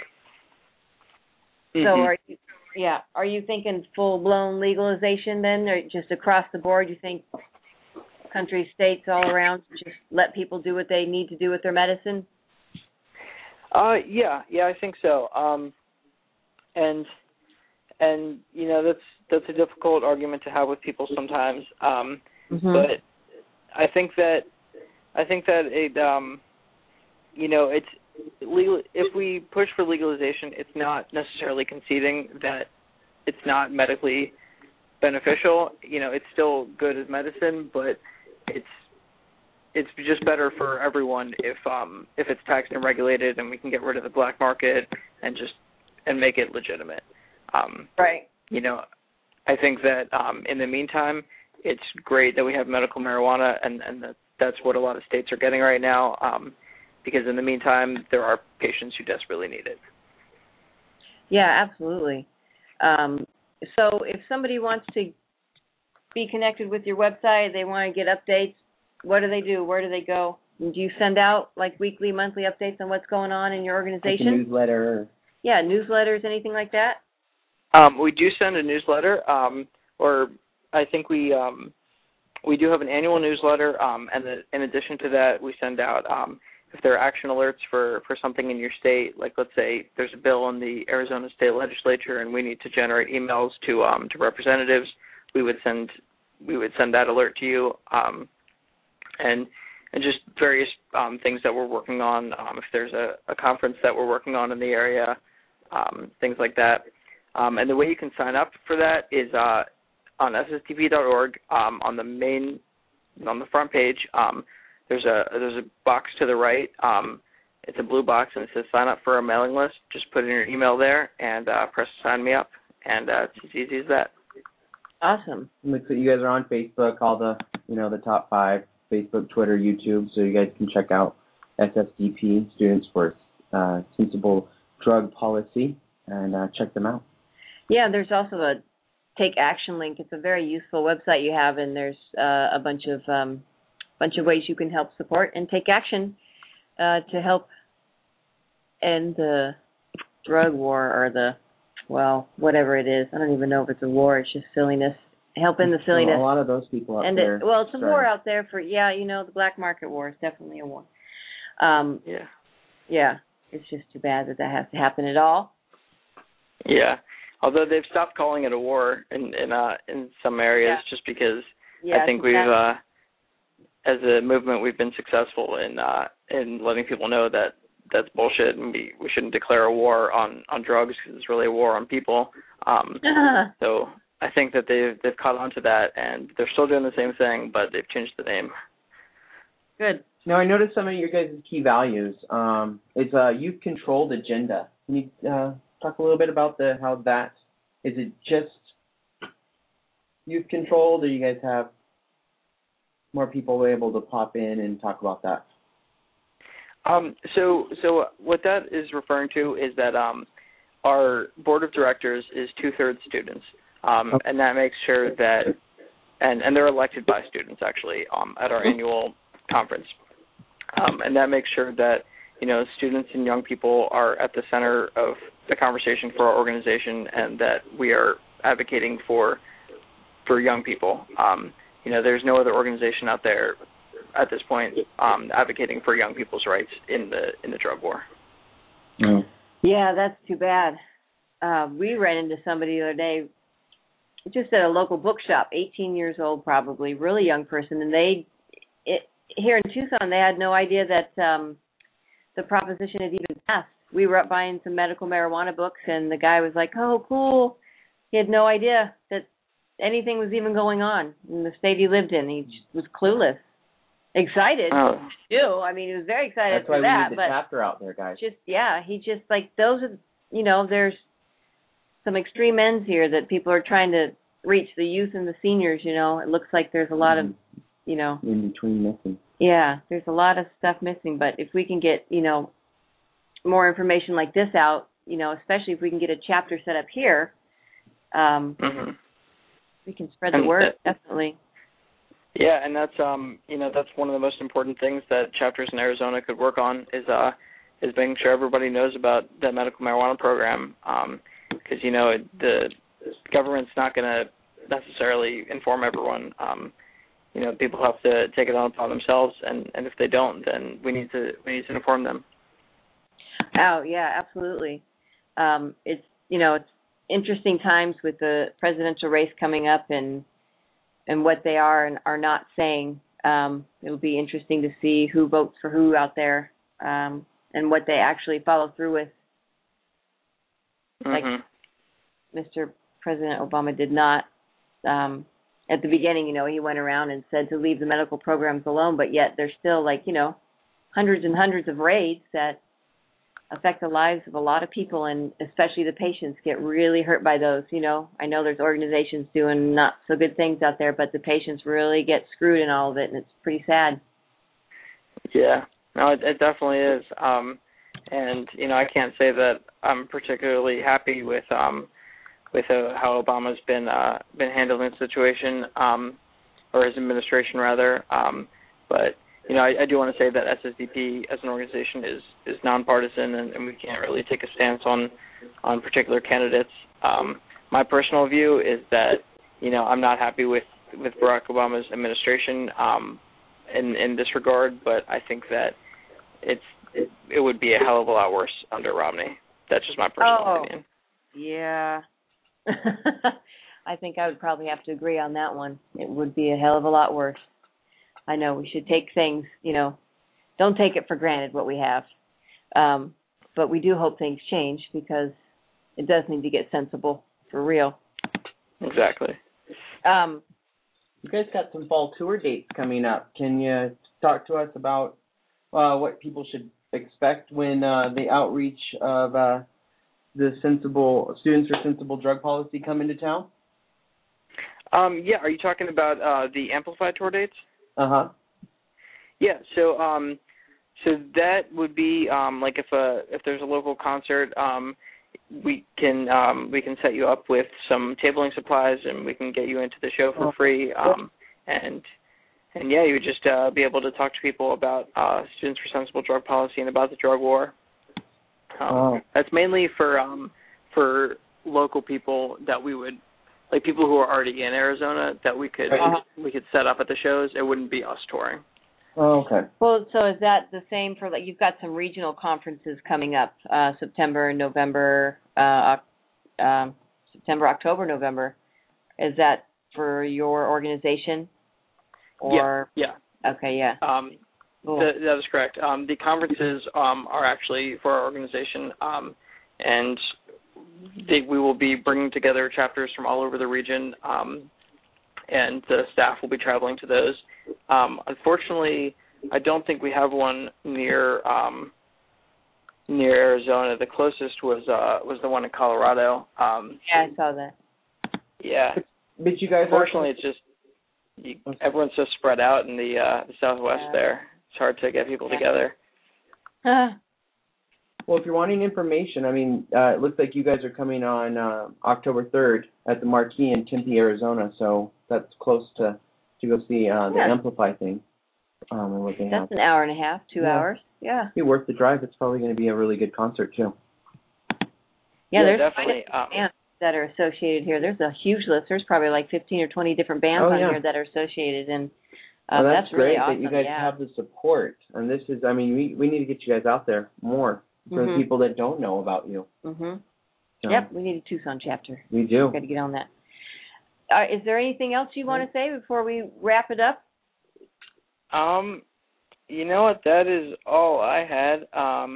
[SPEAKER 4] Mm-hmm.
[SPEAKER 2] So are you thinking full-blown legalization then, or just across the board? You think countries, states all around, just let people do what they need to do with their medicine?
[SPEAKER 4] Yeah, I think so. And that's a difficult argument to have with people sometimes. But I think that it it's legal. If we push for legalization, it's not necessarily conceding that it's not medically beneficial. It's still good as medicine, but it's just better for everyone if it's taxed and regulated, and we can get rid of the black market and make it legitimate.
[SPEAKER 2] Right.
[SPEAKER 4] I think that in the meantime, it's great that we have medical marijuana, and that's what a lot of states are getting right now, because in the meantime, there are patients who desperately need it.
[SPEAKER 2] Yeah, absolutely. So if somebody wants to be connected with your website, they want to get updates, what do they do? Where do they go? Do you send out like weekly, monthly updates on what's going on in your organization?
[SPEAKER 3] Like a newsletter.
[SPEAKER 2] Yeah, newsletters, anything like that?
[SPEAKER 4] We do send a newsletter, or I think we do have an annual newsletter, and in addition to that, we send out if there are action alerts for something in your state, like let's say there's a bill in the Arizona State Legislature and we need to generate emails to representatives, we would send that alert to you, and just various things that we're working on. If there's a conference that we're working on in the area, things like that. And the way you can sign up for that is on ssdp.org. On the front page, there's a box to the right. It's a blue box, and it says sign up for our mailing list. Just put in your email there and press sign me up, and it's as easy as that.
[SPEAKER 2] Awesome.
[SPEAKER 3] Looks like you guys are on Facebook, all the the top 5, Facebook, Twitter, YouTube, so you guys can check out SSDP, Students for Sensible Drug Policy, and check them out. Yeah,
[SPEAKER 2] there's also a Take Action link. It's a very useful website you have, and there's a bunch of ways you can help support and take action to help end the drug war, or whatever it is. I don't even know if it's a war. It's just silliness. Help end the silliness.
[SPEAKER 3] A lot of those people out
[SPEAKER 2] and
[SPEAKER 3] there.
[SPEAKER 2] It's a war out there for, the black market war is definitely a war. Yeah. it's just too bad that has to happen at all.
[SPEAKER 4] Yeah, although they've stopped calling it a war in some areas, just because I think we've, as a movement, we've been successful in letting people know that that's bullshit, and we shouldn't declare a war on drugs, because it's really a war on people. So I think that they've caught on to that, and they're still doing the same thing, but they've changed the name.
[SPEAKER 3] Good. Now, I noticed some of your guys' key values. It's a youth-controlled agenda. Can you talk a little bit about how that, is it just youth-controlled, or you guys have more people able to pop in and talk about that?
[SPEAKER 4] So what that is referring to is that our board of directors is 2/3 students, and that makes sure that, and they're elected by students actually at our annual conference, and that makes sure that students and young people are at the center of the conversation for our organization, and that we are advocating for young people. There's no other organization out there at this point advocating for young people's rights in the drug war.
[SPEAKER 3] Mm.
[SPEAKER 2] Yeah, that's too bad. We ran into somebody the other day, just at a local bookshop, 18 years old probably, really young person, and here in Tucson, they had no idea that the proposition had even passed. We were up buying some medical marijuana books, and the guy was like, "Oh, cool." He had no idea that anything was even going on in the state he lived in. He just was clueless. Excited, too. I mean, he was very excited
[SPEAKER 3] for that.
[SPEAKER 2] That's why we need
[SPEAKER 3] the chapter out there, guys.
[SPEAKER 2] He just, those are, there's some extreme ends here that people are trying to reach, the youth and the seniors, It looks like there's a lot of,
[SPEAKER 3] in between missing.
[SPEAKER 2] Yeah, there's a lot of stuff missing, but if we can get, more information like this out, especially if we can get a chapter set up here, we can spread the word, definitely.
[SPEAKER 4] Yeah, and that's that's one of the most important things that chapters in Arizona could work on is making sure everybody knows about the medical marijuana program, because the government's not going to necessarily inform everyone. People have to take it on upon themselves, and if they don't, then we need to inform them.
[SPEAKER 2] Oh yeah, absolutely. It's it's interesting times with the presidential race coming up and what they are and are not saying. It'll be interesting to see who votes for who out there, and what they actually follow through with. Like Mr. President Obama did not. At the beginning, he went around and said to leave the medical programs alone, but yet there's still hundreds and hundreds of raids that affect the lives of a lot of people, and especially the patients get really hurt by those. I know there's organizations doing not so good things out there, but the patients really get screwed in all of it, and it's pretty sad. Yeah,
[SPEAKER 4] no, it definitely is. And I can't say that I'm particularly happy with how Obama's been handling the situation, or his administration rather. But I do want to say that SSDP as an organization is nonpartisan, and we can't really take a stance on particular candidates. My personal view is that I'm not happy with Barack Obama's administration in this regard, but I think that it would be a hell of a lot worse under Romney. That's just my personal opinion.
[SPEAKER 2] Yeah. I think I would probably have to agree on that one. It would be a hell of a lot worse. I know we should take things, don't take it for granted what we have. But we do hope things change, because it does need to get sensible for real.
[SPEAKER 4] Exactly.
[SPEAKER 3] You guys got some fall tour dates coming up. Can you talk to us about what people should expect when the outreach of the Students for Sensible Drug Policy come into town?
[SPEAKER 4] Yeah, are you talking about the Amplified tour dates?
[SPEAKER 3] Uh-huh.
[SPEAKER 4] Yeah, so that would be if there's a local concert, we can set you up with some tabling supplies, and we can get you into the show for free. And yeah, you would just be able to talk to people about Students for Sensible Drug Policy and about the drug war. That's mainly for local people that we would, people who are already in Arizona, that we could set up at the shows. It wouldn't be us touring.
[SPEAKER 3] Oh, okay.
[SPEAKER 2] Well, so is that the same for, like, you've got some regional conferences coming up, September, November, September, October, November. Is that for your organization? Or
[SPEAKER 4] Yeah.
[SPEAKER 2] Okay, yeah. Cool.
[SPEAKER 4] That is correct. The conferences are actually for our organization, and we will be bringing together chapters from all over the region, and the staff will be traveling to those. Unfortunately, I don't think we have one near Arizona. The closest was the one in Colorado.
[SPEAKER 2] Yeah, I saw that.
[SPEAKER 4] Yeah.
[SPEAKER 3] But you guys,
[SPEAKER 4] unfortunately, it's just everyone's so spread out in the Southwest there. It's hard to get people together.
[SPEAKER 3] Well, if you're wanting information, I mean, it looks like you guys are coming on October 3rd at the Marquee in Tempe, Arizona. So that's close to go see the Amplify thing. What they
[SPEAKER 2] That's an hour and a half, 2 hours. Yeah.
[SPEAKER 3] It'd be worth the drive. It's probably going to be a really good concert too.
[SPEAKER 2] Yeah, there's
[SPEAKER 4] definitely
[SPEAKER 2] bands that are associated here. There's a huge list. There's probably like 15 or 20 different bands on here that are associated, and
[SPEAKER 3] that's
[SPEAKER 2] really
[SPEAKER 3] great
[SPEAKER 2] awesome.
[SPEAKER 3] that you guys have the support. And this is, I mean, we need to get you guys out there more for the people that don't know about you.
[SPEAKER 2] Mm-hmm. Yep, we need a Tucson chapter.
[SPEAKER 3] We do.
[SPEAKER 2] Got to get on that. Is there anything else you want to say before we wrap it up?
[SPEAKER 4] You know what? That is all I had.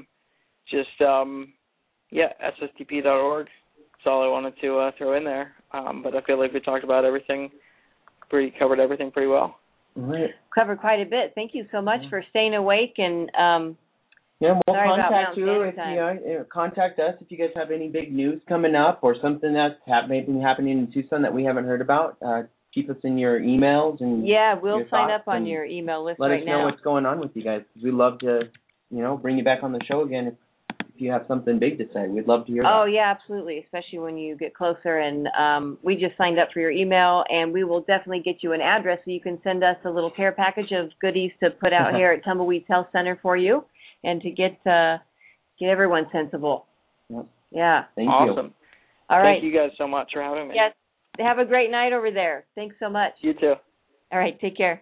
[SPEAKER 4] SSDP.org. That's all I wanted to throw in there. But I feel like we talked about everything, covered everything pretty well.
[SPEAKER 3] Right.
[SPEAKER 2] Covered quite a bit. Thank you so much for staying awake and.
[SPEAKER 3] We'll contact you if contact us if you guys have any big news coming up or something that's maybe happening in Tucson that we haven't heard about. Keep us in your emails and
[SPEAKER 2] we'll sign up on your email list
[SPEAKER 3] right now. Let us know
[SPEAKER 2] now.
[SPEAKER 3] what's going on with you guys. We'd love to, bring you back on the show again if you have something big to say. We'd love to hear that.
[SPEAKER 2] Oh yeah, absolutely. Especially when you get closer. And we just signed up for your email, and we will definitely get you an address so you can send us a little care package of goodies to put out here at Tumbleweeds Health Center for you. And to get everyone sensible.
[SPEAKER 3] Yep.
[SPEAKER 2] Yeah.
[SPEAKER 3] Thank you.
[SPEAKER 4] Awesome.
[SPEAKER 2] All right.
[SPEAKER 4] Thank you guys so much for having me.
[SPEAKER 2] Yes. Have a great night over there. Thanks so much.
[SPEAKER 4] You too.
[SPEAKER 2] All right. Take care.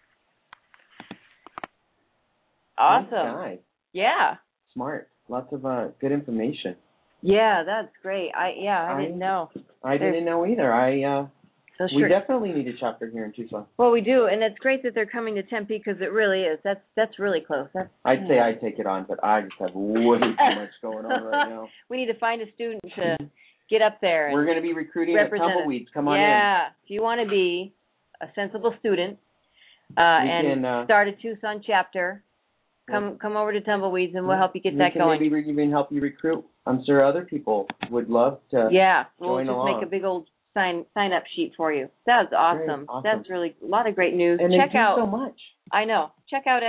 [SPEAKER 2] Awesome.
[SPEAKER 3] Nice.
[SPEAKER 2] Yeah.
[SPEAKER 3] Smart. Lots of good information.
[SPEAKER 2] Yeah, that's great. I didn't know.
[SPEAKER 3] I didn't know either. We definitely need a chapter here in Tucson.
[SPEAKER 2] Well, we do, and it's great that they're coming to Tempe because it really is. That's really close.
[SPEAKER 3] I'd say I'd take it on, but I just have way too much going on right now.
[SPEAKER 2] We need to find a student to get up there.
[SPEAKER 3] We're going to be recruiting at Tumbleweeds. Come on in.
[SPEAKER 2] Yeah, if you want to be a sensible student and start a Tucson chapter, come over to Tumbleweeds, and we'll help you get that going.
[SPEAKER 3] Maybe we can even help you recruit. I'm sure other people would love to.
[SPEAKER 2] Yeah,
[SPEAKER 3] we'll
[SPEAKER 2] just make a big old sign up sheet for you. That's awesome.
[SPEAKER 3] Awesome.
[SPEAKER 2] That's really a lot of great news.
[SPEAKER 3] And
[SPEAKER 2] check out
[SPEAKER 3] so much.
[SPEAKER 2] I know. Check out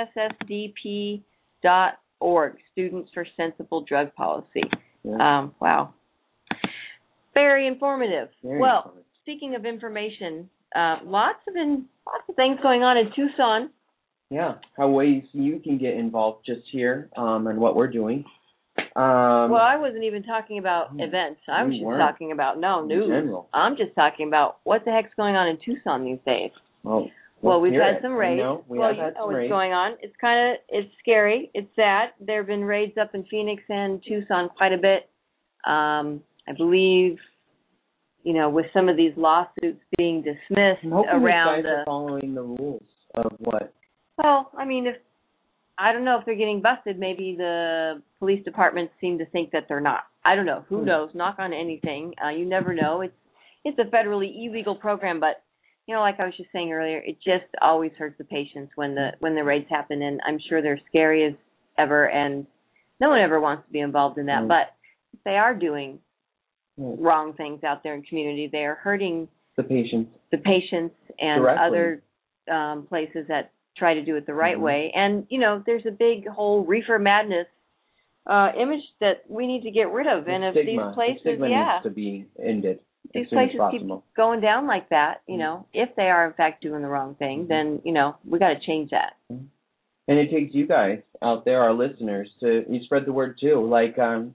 [SPEAKER 2] ssdp.org, Students for Sensible Drug Policy.
[SPEAKER 3] Yeah.
[SPEAKER 2] Wow. Very informative.
[SPEAKER 3] Informative.
[SPEAKER 2] Speaking of information, lots of things going on in Tucson.
[SPEAKER 3] Yeah, how ways you can get involved just here and what we're doing.
[SPEAKER 2] Well, I wasn't even talking about events. I was just talking about news.
[SPEAKER 3] In general.
[SPEAKER 2] I'm just talking about what the heck's going on in Tucson these days.
[SPEAKER 3] Well,
[SPEAKER 2] we've had some raids.
[SPEAKER 3] We have had some
[SPEAKER 2] what's going on. It's scary. It's sad. There have been raids up in Phoenix and Tucson quite a bit. I believe, with some of these lawsuits being dismissed around
[SPEAKER 3] you guys are following the rules of what.
[SPEAKER 2] Well, I mean, I don't know if they're getting busted. Maybe the police departments seem to think that they're not. I don't know. Who knows? Knock on anything. You never know. It's a federally illegal program, but like I was just saying earlier, it just always hurts the patients when the raids happen, and I'm sure they're scary as ever, and no one ever wants to be involved in that. But if they are doing wrong things out there in community, they are hurting
[SPEAKER 3] the patients
[SPEAKER 2] and
[SPEAKER 3] directly.
[SPEAKER 2] Other places that try to do it the right way. And, there's a big whole reefer madness image that we need to get rid of. And if these places,
[SPEAKER 3] needs to be ended.
[SPEAKER 2] These places keep going down like that, if they are in fact doing the wrong thing, then, we got to change that.
[SPEAKER 3] And it takes you guys out there, our listeners, to spread the word too, like,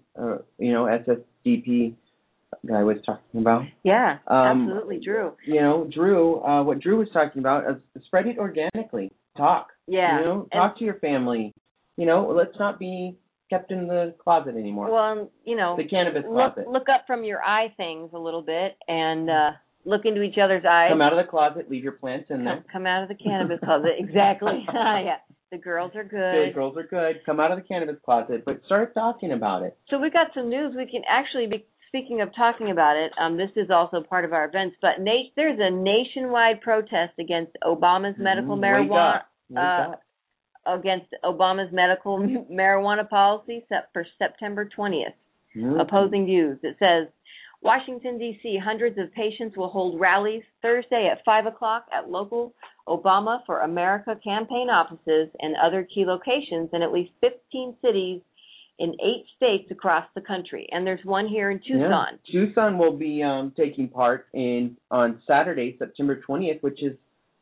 [SPEAKER 3] SSDP guy was talking about.
[SPEAKER 2] Yeah, absolutely, Drew.
[SPEAKER 3] Drew, what Drew was talking about is spread it organically. talk.
[SPEAKER 2] Yeah.
[SPEAKER 3] You know, talk to your family. You know, let's not be kept in the closet anymore.
[SPEAKER 2] Well, you know,
[SPEAKER 3] the cannabis closet.
[SPEAKER 2] Look up from your eye things a little bit and look into each other's eyes.
[SPEAKER 3] Come out of the closet, leave your plants in there.
[SPEAKER 2] Come out of the cannabis closet, exactly. Yeah, the girls are good.
[SPEAKER 3] The girls are good. Come out of the cannabis closet, but start talking about it.
[SPEAKER 2] So we got some news. We can actually be speaking of talking about it. This is also part of our events, but there's a nationwide protest against Obama's medical marijuana. Against Obama's medical marijuana policy set for September 20th. Opposing views. It says, Washington, D.C., hundreds of patients will hold rallies Thursday at 5 o'clock at local Obama for America campaign offices and other key locations in at least 15 cities in 8 states across the country. And there's one here in Tucson.
[SPEAKER 3] Yeah. Tucson will be taking part on Saturday, September 20th, which is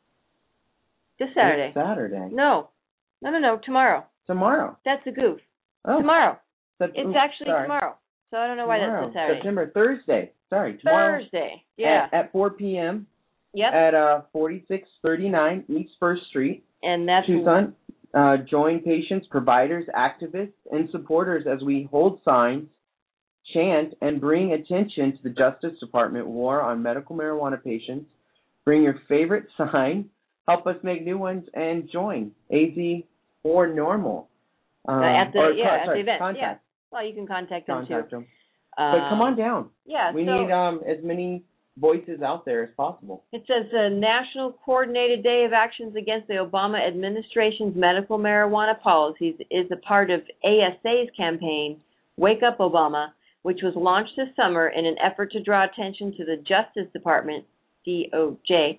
[SPEAKER 2] this Saturday. No, tomorrow.
[SPEAKER 3] Tomorrow.
[SPEAKER 2] That's a goof.
[SPEAKER 3] Oh.
[SPEAKER 2] Tomorrow. It's actually tomorrow. So I don't know why that's this Saturday.
[SPEAKER 3] Thursday. Sorry, tomorrow.
[SPEAKER 2] Thursday, yeah.
[SPEAKER 3] At 4 p.m.
[SPEAKER 2] Yep.
[SPEAKER 3] At 4639 East 1st Street.
[SPEAKER 2] And that's
[SPEAKER 3] Tucson. Join patients, providers, activists, and supporters as we hold signs, chant, and bring attention to the Justice Department war on medical marijuana patients. Bring your favorite sign. Help us make new ones and join AZ or Normal.
[SPEAKER 2] At the event.
[SPEAKER 3] Contact.
[SPEAKER 2] Yeah. Well, you can contact them too.
[SPEAKER 3] Them. But come on down.
[SPEAKER 2] Yeah.
[SPEAKER 3] We need as many voices out there as possible.
[SPEAKER 2] It says the National Coordinated Day of Actions Against the Obama Administration's Medical Marijuana Policies is a part of ASA's campaign, Wake Up Obama, which was launched this summer in an effort to draw attention to the Justice Department, DOJ,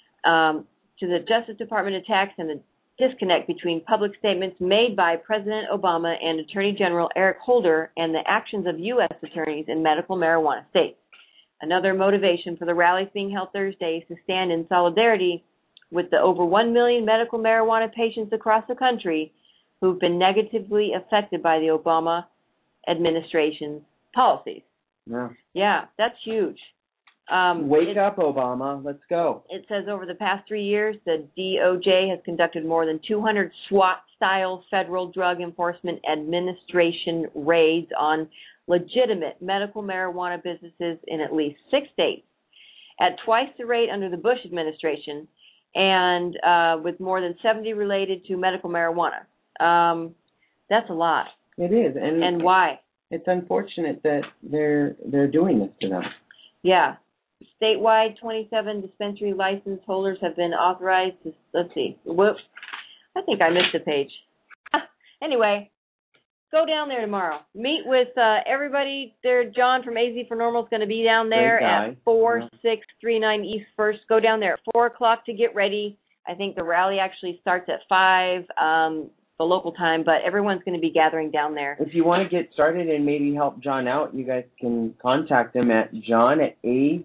[SPEAKER 2] to the Justice Department attacks and the disconnect between public statements made by President Obama and Attorney General Eric Holder and the actions of U.S. attorneys in medical marijuana states. Another motivation for the rallies being held Thursday is to stand in solidarity with the over 1 million medical marijuana patients across the country who've been negatively affected by the Obama administration's policies. Yeah, that's huge.
[SPEAKER 3] Wake up, Obama. Let's go.
[SPEAKER 2] It says over the past 3 years, the DOJ has conducted more than 200 SWAT-style Federal Drug Enforcement Administration raids on legitimate medical marijuana businesses in at least 6 states, at twice the rate under the Bush administration, and with more than 70 related to medical marijuana. That's a lot.
[SPEAKER 3] It is.
[SPEAKER 2] And why?
[SPEAKER 3] It's unfortunate that they're doing this to them.
[SPEAKER 2] Yeah. Statewide, 27 dispensary license holders have been authorized to, let's see, whoops, I think I missed a page. Anyway, go down there tomorrow. Meet with everybody there. John from AZ for Normal is going to be down there at 4639 East 1st. Go down there at 4 o'clock to get ready. I think the rally actually starts at 5, the local time, but everyone's going to be gathering down there.
[SPEAKER 3] If you want to get started and maybe help John out, you guys can contact him at John at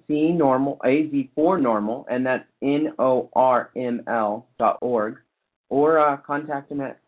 [SPEAKER 3] AZ4Normal, and that's NORML.org, or contact him at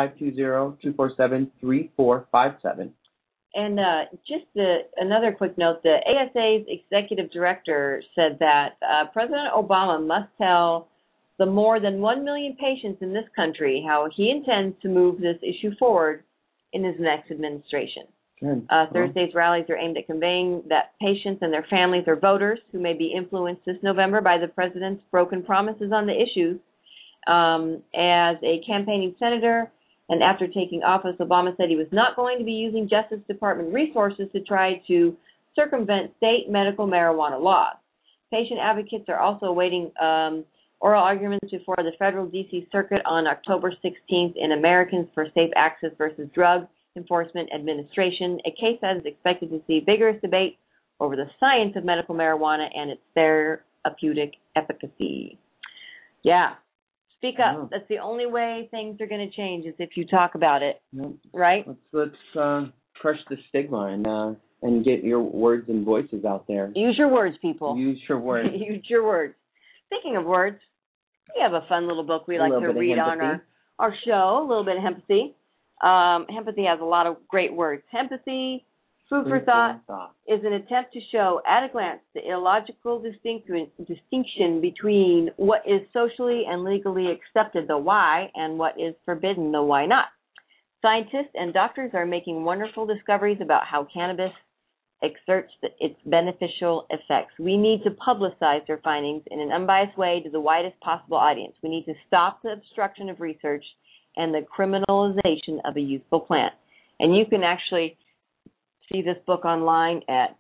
[SPEAKER 3] 520-247-3457.
[SPEAKER 2] And just another quick note, the ASA's executive director said that President Obama must tell the more than 1 million patients in this country how he intends to move this issue forward in his next administration. Thursday's rallies are aimed at conveying that patients and their families are voters who may be influenced this November by the president's broken promises on the issues. As a campaigning senator and after taking office, Obama said he was not going to be using Justice Department resources to try to circumvent state medical marijuana laws. Patient advocates are also awaiting oral arguments before the federal D.C. Circuit on October 16th in Americans for Safe Access versus Drug Enforcement Administration, a case that is expected to see vigorous debate over the science of medical marijuana and its therapeutic efficacy. Yeah. Speak up. That's the only way things are going to change is if you talk about it, right?
[SPEAKER 3] Let's crush the stigma and get your words and voices out there.
[SPEAKER 2] Use your words, people.
[SPEAKER 3] Use your words.
[SPEAKER 2] Use your words. Speaking of words, we have a fun little book we like to read on our show, a little bit of Hempathy. Hempathy has a lot of great words. Hempathy Food for Thought is an attempt to show at a glance the illogical distinction between what is socially and legally accepted, the why, and what is forbidden, the why not. Scientists and doctors are making wonderful discoveries about how cannabis exerts its beneficial effects. We need to publicize their findings in an unbiased way to the widest possible audience. We need to stop the obstruction of research and the criminalization of a useful plant. And you can actually see this book online at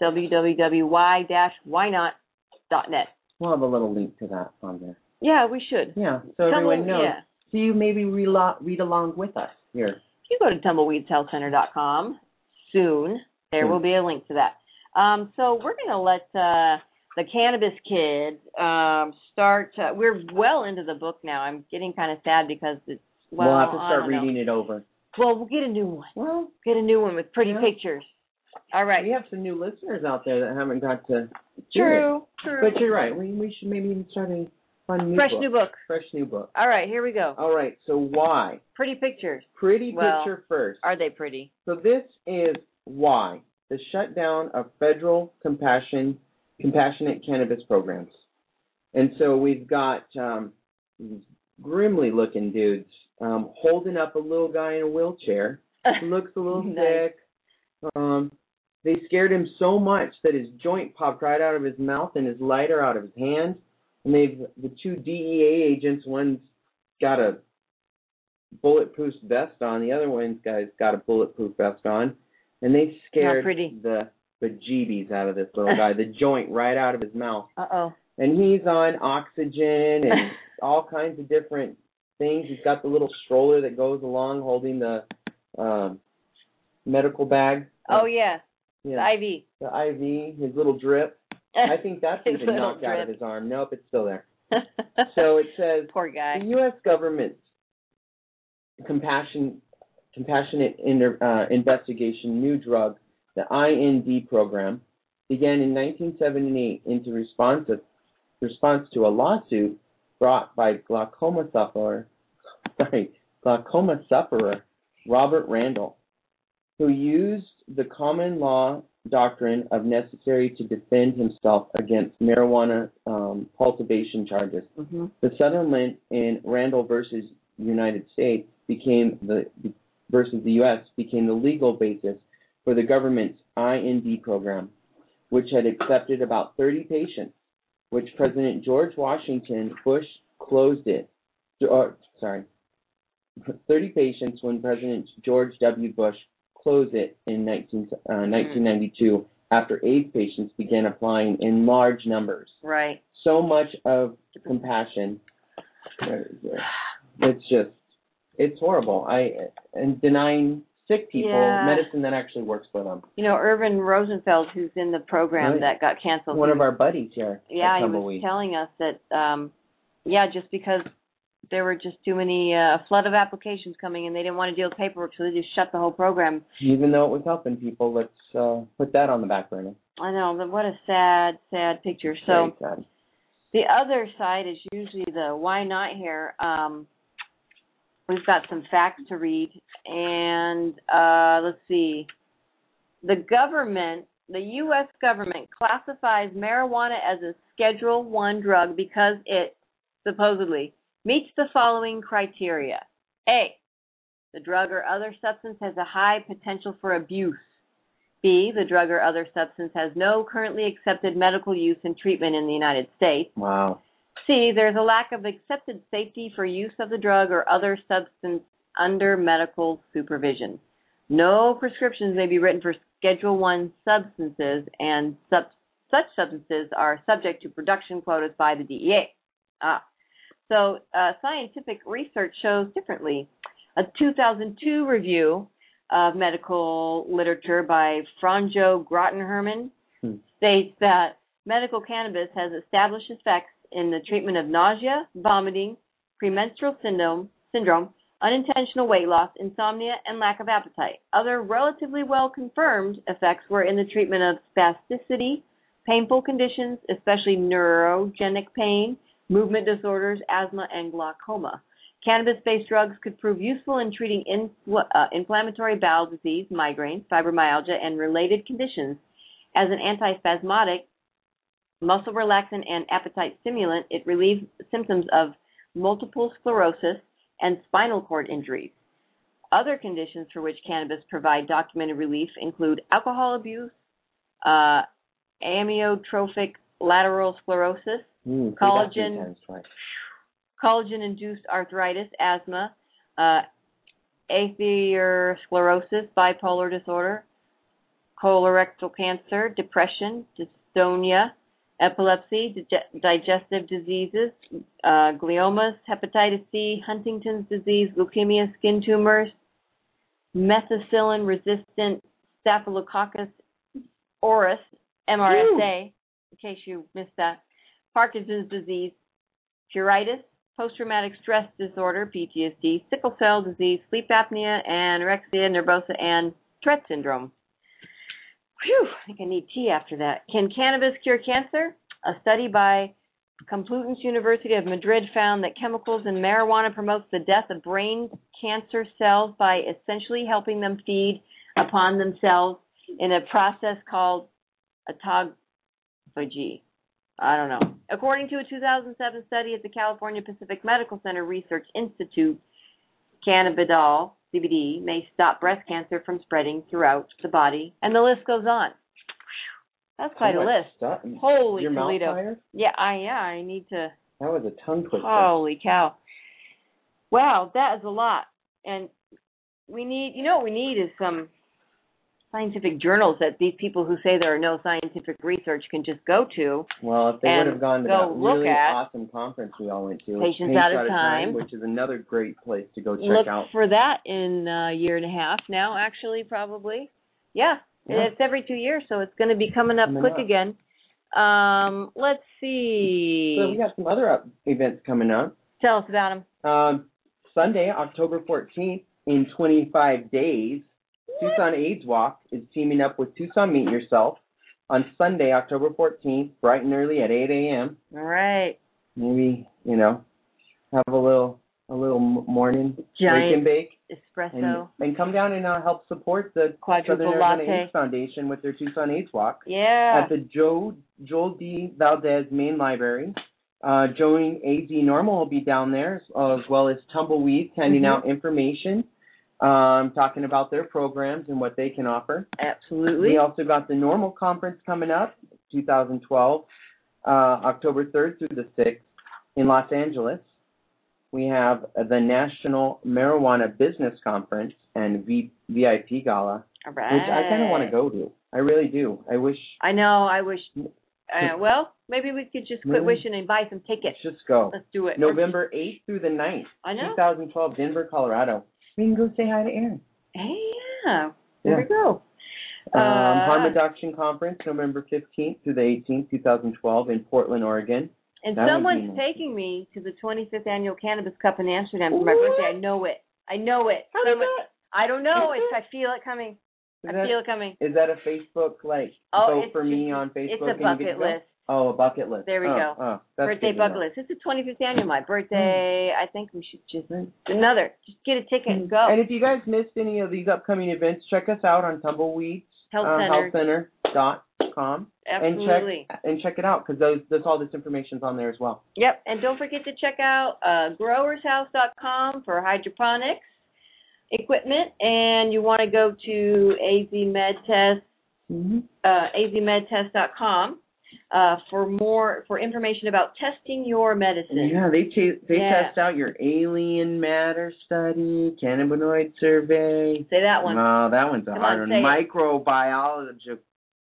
[SPEAKER 2] www.why-whynot.net.
[SPEAKER 3] We'll have a little link to that on there.
[SPEAKER 2] Yeah, we should.
[SPEAKER 3] Yeah, so everyone knows. Yeah. So you maybe read along with us here.
[SPEAKER 2] If you go to tumbleweedshealthcenter.com soon, there will be a link to that. So we're going to let the cannabis kids start. We're well into the book now. I'm getting kind of sad because it's,
[SPEAKER 3] we'll have to start reading it over.
[SPEAKER 2] Well, we'll get a new one.
[SPEAKER 3] Well,
[SPEAKER 2] get a new one with pretty pictures. All right.
[SPEAKER 3] We have some new listeners out there that haven't got to
[SPEAKER 2] True.
[SPEAKER 3] But you're right. We should maybe even start a fun new
[SPEAKER 2] Fresh new book. All right, here we go.
[SPEAKER 3] All right, so why?
[SPEAKER 2] Pretty pictures.
[SPEAKER 3] Picture first.
[SPEAKER 2] Are they pretty?
[SPEAKER 3] So this is why. The shutdown of federal compassionate cannabis programs. And so we've got these grimly looking dudes holding up a little guy in a wheelchair who looks a little sick. They scared him so much that his joint popped right out of his mouth and his lighter out of his hand. And the two DEA agents, one's got a bulletproof vest on, the other one's got a bulletproof vest on, and they scared the bejeebies out of this little guy, the joint right out of his mouth.
[SPEAKER 2] Uh-oh.
[SPEAKER 3] And he's on oxygen and all kinds of different things. He's got the little stroller that goes along holding the medical bag.
[SPEAKER 2] Oh, yeah. The IV.
[SPEAKER 3] The IV, his little drip. I think that's even knocked out of his arm. Nope, it's still there. So it says,
[SPEAKER 2] poor guy.
[SPEAKER 3] The U.S. government's compassionate investigation new drug, the IND program, began in 1978 in response to a lawsuit brought by glaucoma sufferer Robert Randall, who used the common law doctrine of necessary to defend himself against marijuana cultivation charges.
[SPEAKER 2] Mm-hmm.
[SPEAKER 3] The settlement in Randall versus United States versus the U.S. became the legal basis for the government's IND program, which had accepted about 30 patients, which President George Washington Bush closed it. 30 patients when President George W. Bush closed it in 1992 after AIDS patients began applying in large numbers.
[SPEAKER 2] Right.
[SPEAKER 3] So much of compassion. It's horrible. And denying sick people medicine that actually works for them.
[SPEAKER 2] You know, Irvin Rosenfeld, who's in the program that got canceled.
[SPEAKER 3] One of our buddies here.
[SPEAKER 2] Yeah, he was telling us that, just because there were just too many flood of applications coming and they didn't want to deal with paperwork, so they just shut the whole program.
[SPEAKER 3] Even though it was helping people, let's put that on the back burner.
[SPEAKER 2] I know, but what a sad, sad picture. So
[SPEAKER 3] sad.
[SPEAKER 2] The other side is usually the why not here. We've got some facts to read, and let's see. The U.S. government classifies marijuana as a Schedule I drug because it supposedly meets the following criteria. A, the drug or other substance has a high potential for abuse. B, the drug or other substance has no currently accepted medical use and treatment in the United States.
[SPEAKER 3] Wow.
[SPEAKER 2] C, there's a lack of accepted safety for use of the drug or other substance under medical supervision. No prescriptions may be written for Schedule I substances, and such substances are subject to production quotas by the DEA. So scientific research shows differently. A 2002 review of medical literature by Franjo Grottenherman states that medical cannabis has established effects in the treatment of nausea, vomiting, premenstrual syndrome, unintentional weight loss, insomnia, and lack of appetite. Other relatively well-confirmed effects were in the treatment of spasticity, painful conditions, especially neurogenic pain, movement disorders, asthma, and glaucoma. Cannabis-based drugs could prove useful in treating inflammatory bowel disease, migraine, fibromyalgia, and related conditions. As an antispasmodic, muscle relaxant, and appetite stimulant, it relieves symptoms of multiple sclerosis and spinal cord injuries. Other conditions for which cannabis provides documented relief include alcohol abuse, amyotrophic lateral sclerosis, collagen-induced arthritis, asthma, atherosclerosis, bipolar disorder, colorectal cancer, depression, dystonia, epilepsy, digestive diseases, gliomas, hepatitis C, Huntington's disease, leukemia, skin tumors, methicillin-resistant Staphylococcus aureus, MRSA, in case you missed that, Parkinson's disease, pruritus, post-traumatic stress disorder, PTSD, sickle cell disease, sleep apnea, anorexia nervosa, and Tourette syndrome. Whew, I think I need tea after that. Can cannabis cure cancer? A study by Complutense University of Madrid found that chemicals in marijuana promotes the death of brain cancer cells by essentially helping them feed upon themselves in a process called autophagy. I don't know. According to a 2007 study at the California Pacific Medical Center Research Institute, cannabidiol, CBD, may stop breast cancer from spreading throughout the body, and the list goes on. That's quite a list.
[SPEAKER 3] Stuff.
[SPEAKER 2] Holy
[SPEAKER 3] Your
[SPEAKER 2] Toledo.
[SPEAKER 3] mouth fired?
[SPEAKER 2] Yeah, I need to.
[SPEAKER 3] That was a tongue twister.
[SPEAKER 2] Holy cow. Wow, that is a lot. And we need, what we need is some scientific journals that these people who say there are no scientific research can just go to.
[SPEAKER 3] Well, if they would have gone to that really
[SPEAKER 2] at
[SPEAKER 3] awesome conference we all went to,
[SPEAKER 2] Patients Out of Time,
[SPEAKER 3] which is another great place to go check
[SPEAKER 2] look
[SPEAKER 3] out.
[SPEAKER 2] for that in a year and a half now, actually, probably. Yeah. It's every 2 years, so it's going to be coming up quick again. Let's see.
[SPEAKER 3] So we got some other events coming up.
[SPEAKER 2] Tell us about them.
[SPEAKER 3] Sunday, October 14th, in 25 days, Tucson AIDS Walk is teaming up with Tucson Meet Yourself on Sunday, October 14th, bright and early at 8 a.m.
[SPEAKER 2] All right.
[SPEAKER 3] Maybe, have a little morning wake and bake.
[SPEAKER 2] Espresso.
[SPEAKER 3] And come down and help support the
[SPEAKER 2] Quadruple
[SPEAKER 3] Southern
[SPEAKER 2] Latte
[SPEAKER 3] Arizona AIDS Foundation with their Tucson AIDS Walk.
[SPEAKER 2] Yeah.
[SPEAKER 3] At the Joel D. Valdez Main Library. Joey A.Z. Normal will be down there, as well as Tumbleweeds, handing out information, talking about their programs and what they can offer.
[SPEAKER 2] Absolutely.
[SPEAKER 3] We also got the Normal Conference coming up, 2012, October 3rd through the 6th in Los Angeles. We have the National Marijuana Business Conference and VIP Gala,
[SPEAKER 2] all right,
[SPEAKER 3] which I kind of want to go to. I really do. I wish.
[SPEAKER 2] I know. I wish. Well, maybe we could just quit wishing and buy some tickets.
[SPEAKER 3] Let's just go.
[SPEAKER 2] Let's do it.
[SPEAKER 3] November 8th through the 9th,
[SPEAKER 2] I know.
[SPEAKER 3] 2012, Denver, Colorado. We can go say hi to Aaron.
[SPEAKER 2] Hey, there we go.
[SPEAKER 3] Harm Reduction Conference, November 15th through the 18th, 2012, in Portland, Oregon.
[SPEAKER 2] And someone's taking me to the 25th Annual Cannabis Cup in Amsterdam for my birthday. I know it. I don't know. I feel it coming. I feel it coming.
[SPEAKER 3] Is that a Facebook, vote for me on Facebook?
[SPEAKER 2] It's a bucket list.
[SPEAKER 3] Oh, a bucket list.
[SPEAKER 2] There we go.
[SPEAKER 3] Oh, that's
[SPEAKER 2] birthday bucket list. It's the 25th annual. My birthday. I think we should just get a ticket and go.
[SPEAKER 3] And if you guys missed any of these upcoming events, check us out on Tumbleweeds healthcenter.com.
[SPEAKER 2] Absolutely.
[SPEAKER 3] And check it out, because there's all this information's on there as well.
[SPEAKER 2] Yep. And don't forget to check out growershouse.com for hydroponics equipment, and you want to go to azmedtest, for information about testing your medicine.
[SPEAKER 3] Yeah, they test out your alien matter study, cannabinoid survey.
[SPEAKER 2] Say that one.
[SPEAKER 3] No, that one's a hard one. Microbiological.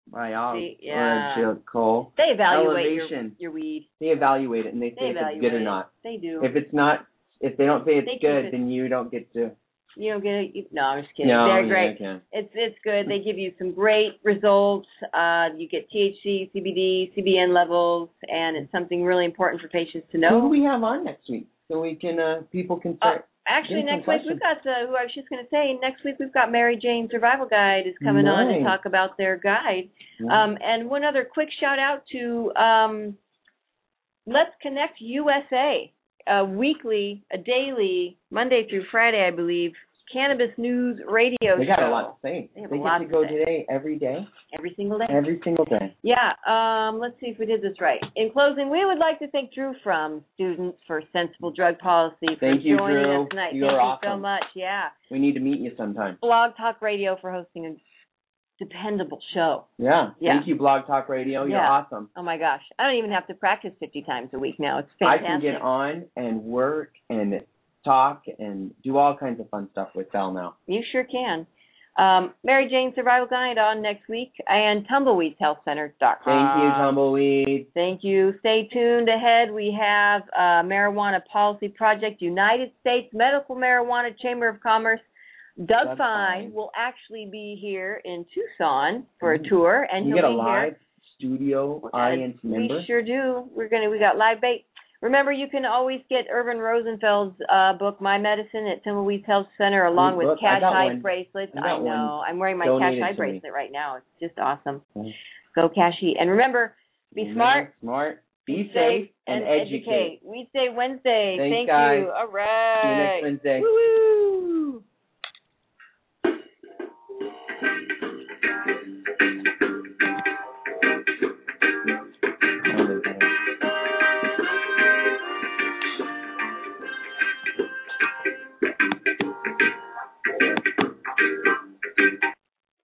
[SPEAKER 2] They evaluate your weed.
[SPEAKER 3] They evaluate it and they say if it's good or not.
[SPEAKER 2] They do.
[SPEAKER 3] If they don't say it's good, then you don't get to.
[SPEAKER 2] You don't get it? No, I'm just kidding.
[SPEAKER 3] No,
[SPEAKER 2] they're great.
[SPEAKER 3] Okay.
[SPEAKER 2] It's good. They give you some great results. You get THC, CBD, CBN levels, and it's something really important for patients to know.
[SPEAKER 3] Who do we have on next week so we can people can start?
[SPEAKER 2] Actually, next week we've got who I was just going to say. Next week we've got Mary Jane Survival Guide is coming on to talk about their guide. Nice. And one other quick shout out to Let's Connect USA. a daily, Monday through Friday, I believe, cannabis news radio show.
[SPEAKER 3] They got a lot to say.
[SPEAKER 2] They
[SPEAKER 3] get to go today every day?
[SPEAKER 2] Every single day.
[SPEAKER 3] Every single day.
[SPEAKER 2] Yeah. Let's see if we did this right. In closing, we would like to thank Drew from Students for Sensible Drug Policy for
[SPEAKER 3] Thank you,
[SPEAKER 2] joining
[SPEAKER 3] Drew.
[SPEAKER 2] us tonight.
[SPEAKER 3] You're
[SPEAKER 2] Thank
[SPEAKER 3] awesome.
[SPEAKER 2] you so much. Yeah.
[SPEAKER 3] We need to meet you sometime.
[SPEAKER 2] Blog Talk Radio for hosting a dependable show.
[SPEAKER 3] Yeah.
[SPEAKER 2] Yeah.
[SPEAKER 3] Thank you, Blog Talk Radio. You're
[SPEAKER 2] Yeah.
[SPEAKER 3] awesome.
[SPEAKER 2] Oh my gosh. I don't even have to practice 50 times a week now. It's fantastic.
[SPEAKER 3] I can get on and work and talk and do all kinds of fun stuff with Val now.
[SPEAKER 2] You sure can. Mary Jane Survival Guide on next week and tumbleweedshealthcenter.com.
[SPEAKER 3] Thank you, Tumbleweed.
[SPEAKER 2] Thank you. Stay tuned. Ahead we have Marijuana Policy Project, United States Medical Marijuana Chamber of Commerce. Doug Fine will actually be here in Tucson for a tour, and
[SPEAKER 3] you
[SPEAKER 2] he'll
[SPEAKER 3] get a
[SPEAKER 2] be
[SPEAKER 3] live
[SPEAKER 2] here.
[SPEAKER 3] studio audience member.
[SPEAKER 2] We sure do. We got live bait. Remember, you can always get Irvin Rosenfeld's book, My Medicine, at Tumbleweeds Health Center, along with Cash Eye bracelets. I know. I'm wearing my Cash Eye bracelet right now. It's just awesome. Go Cashy. And remember, be smart,
[SPEAKER 3] be safe, and educate.
[SPEAKER 2] Weedsday Wednesday.
[SPEAKER 3] Thanks,
[SPEAKER 2] Thank
[SPEAKER 3] guys.
[SPEAKER 2] you. All right.
[SPEAKER 3] See you next Wednesday.
[SPEAKER 2] Woo-hoo.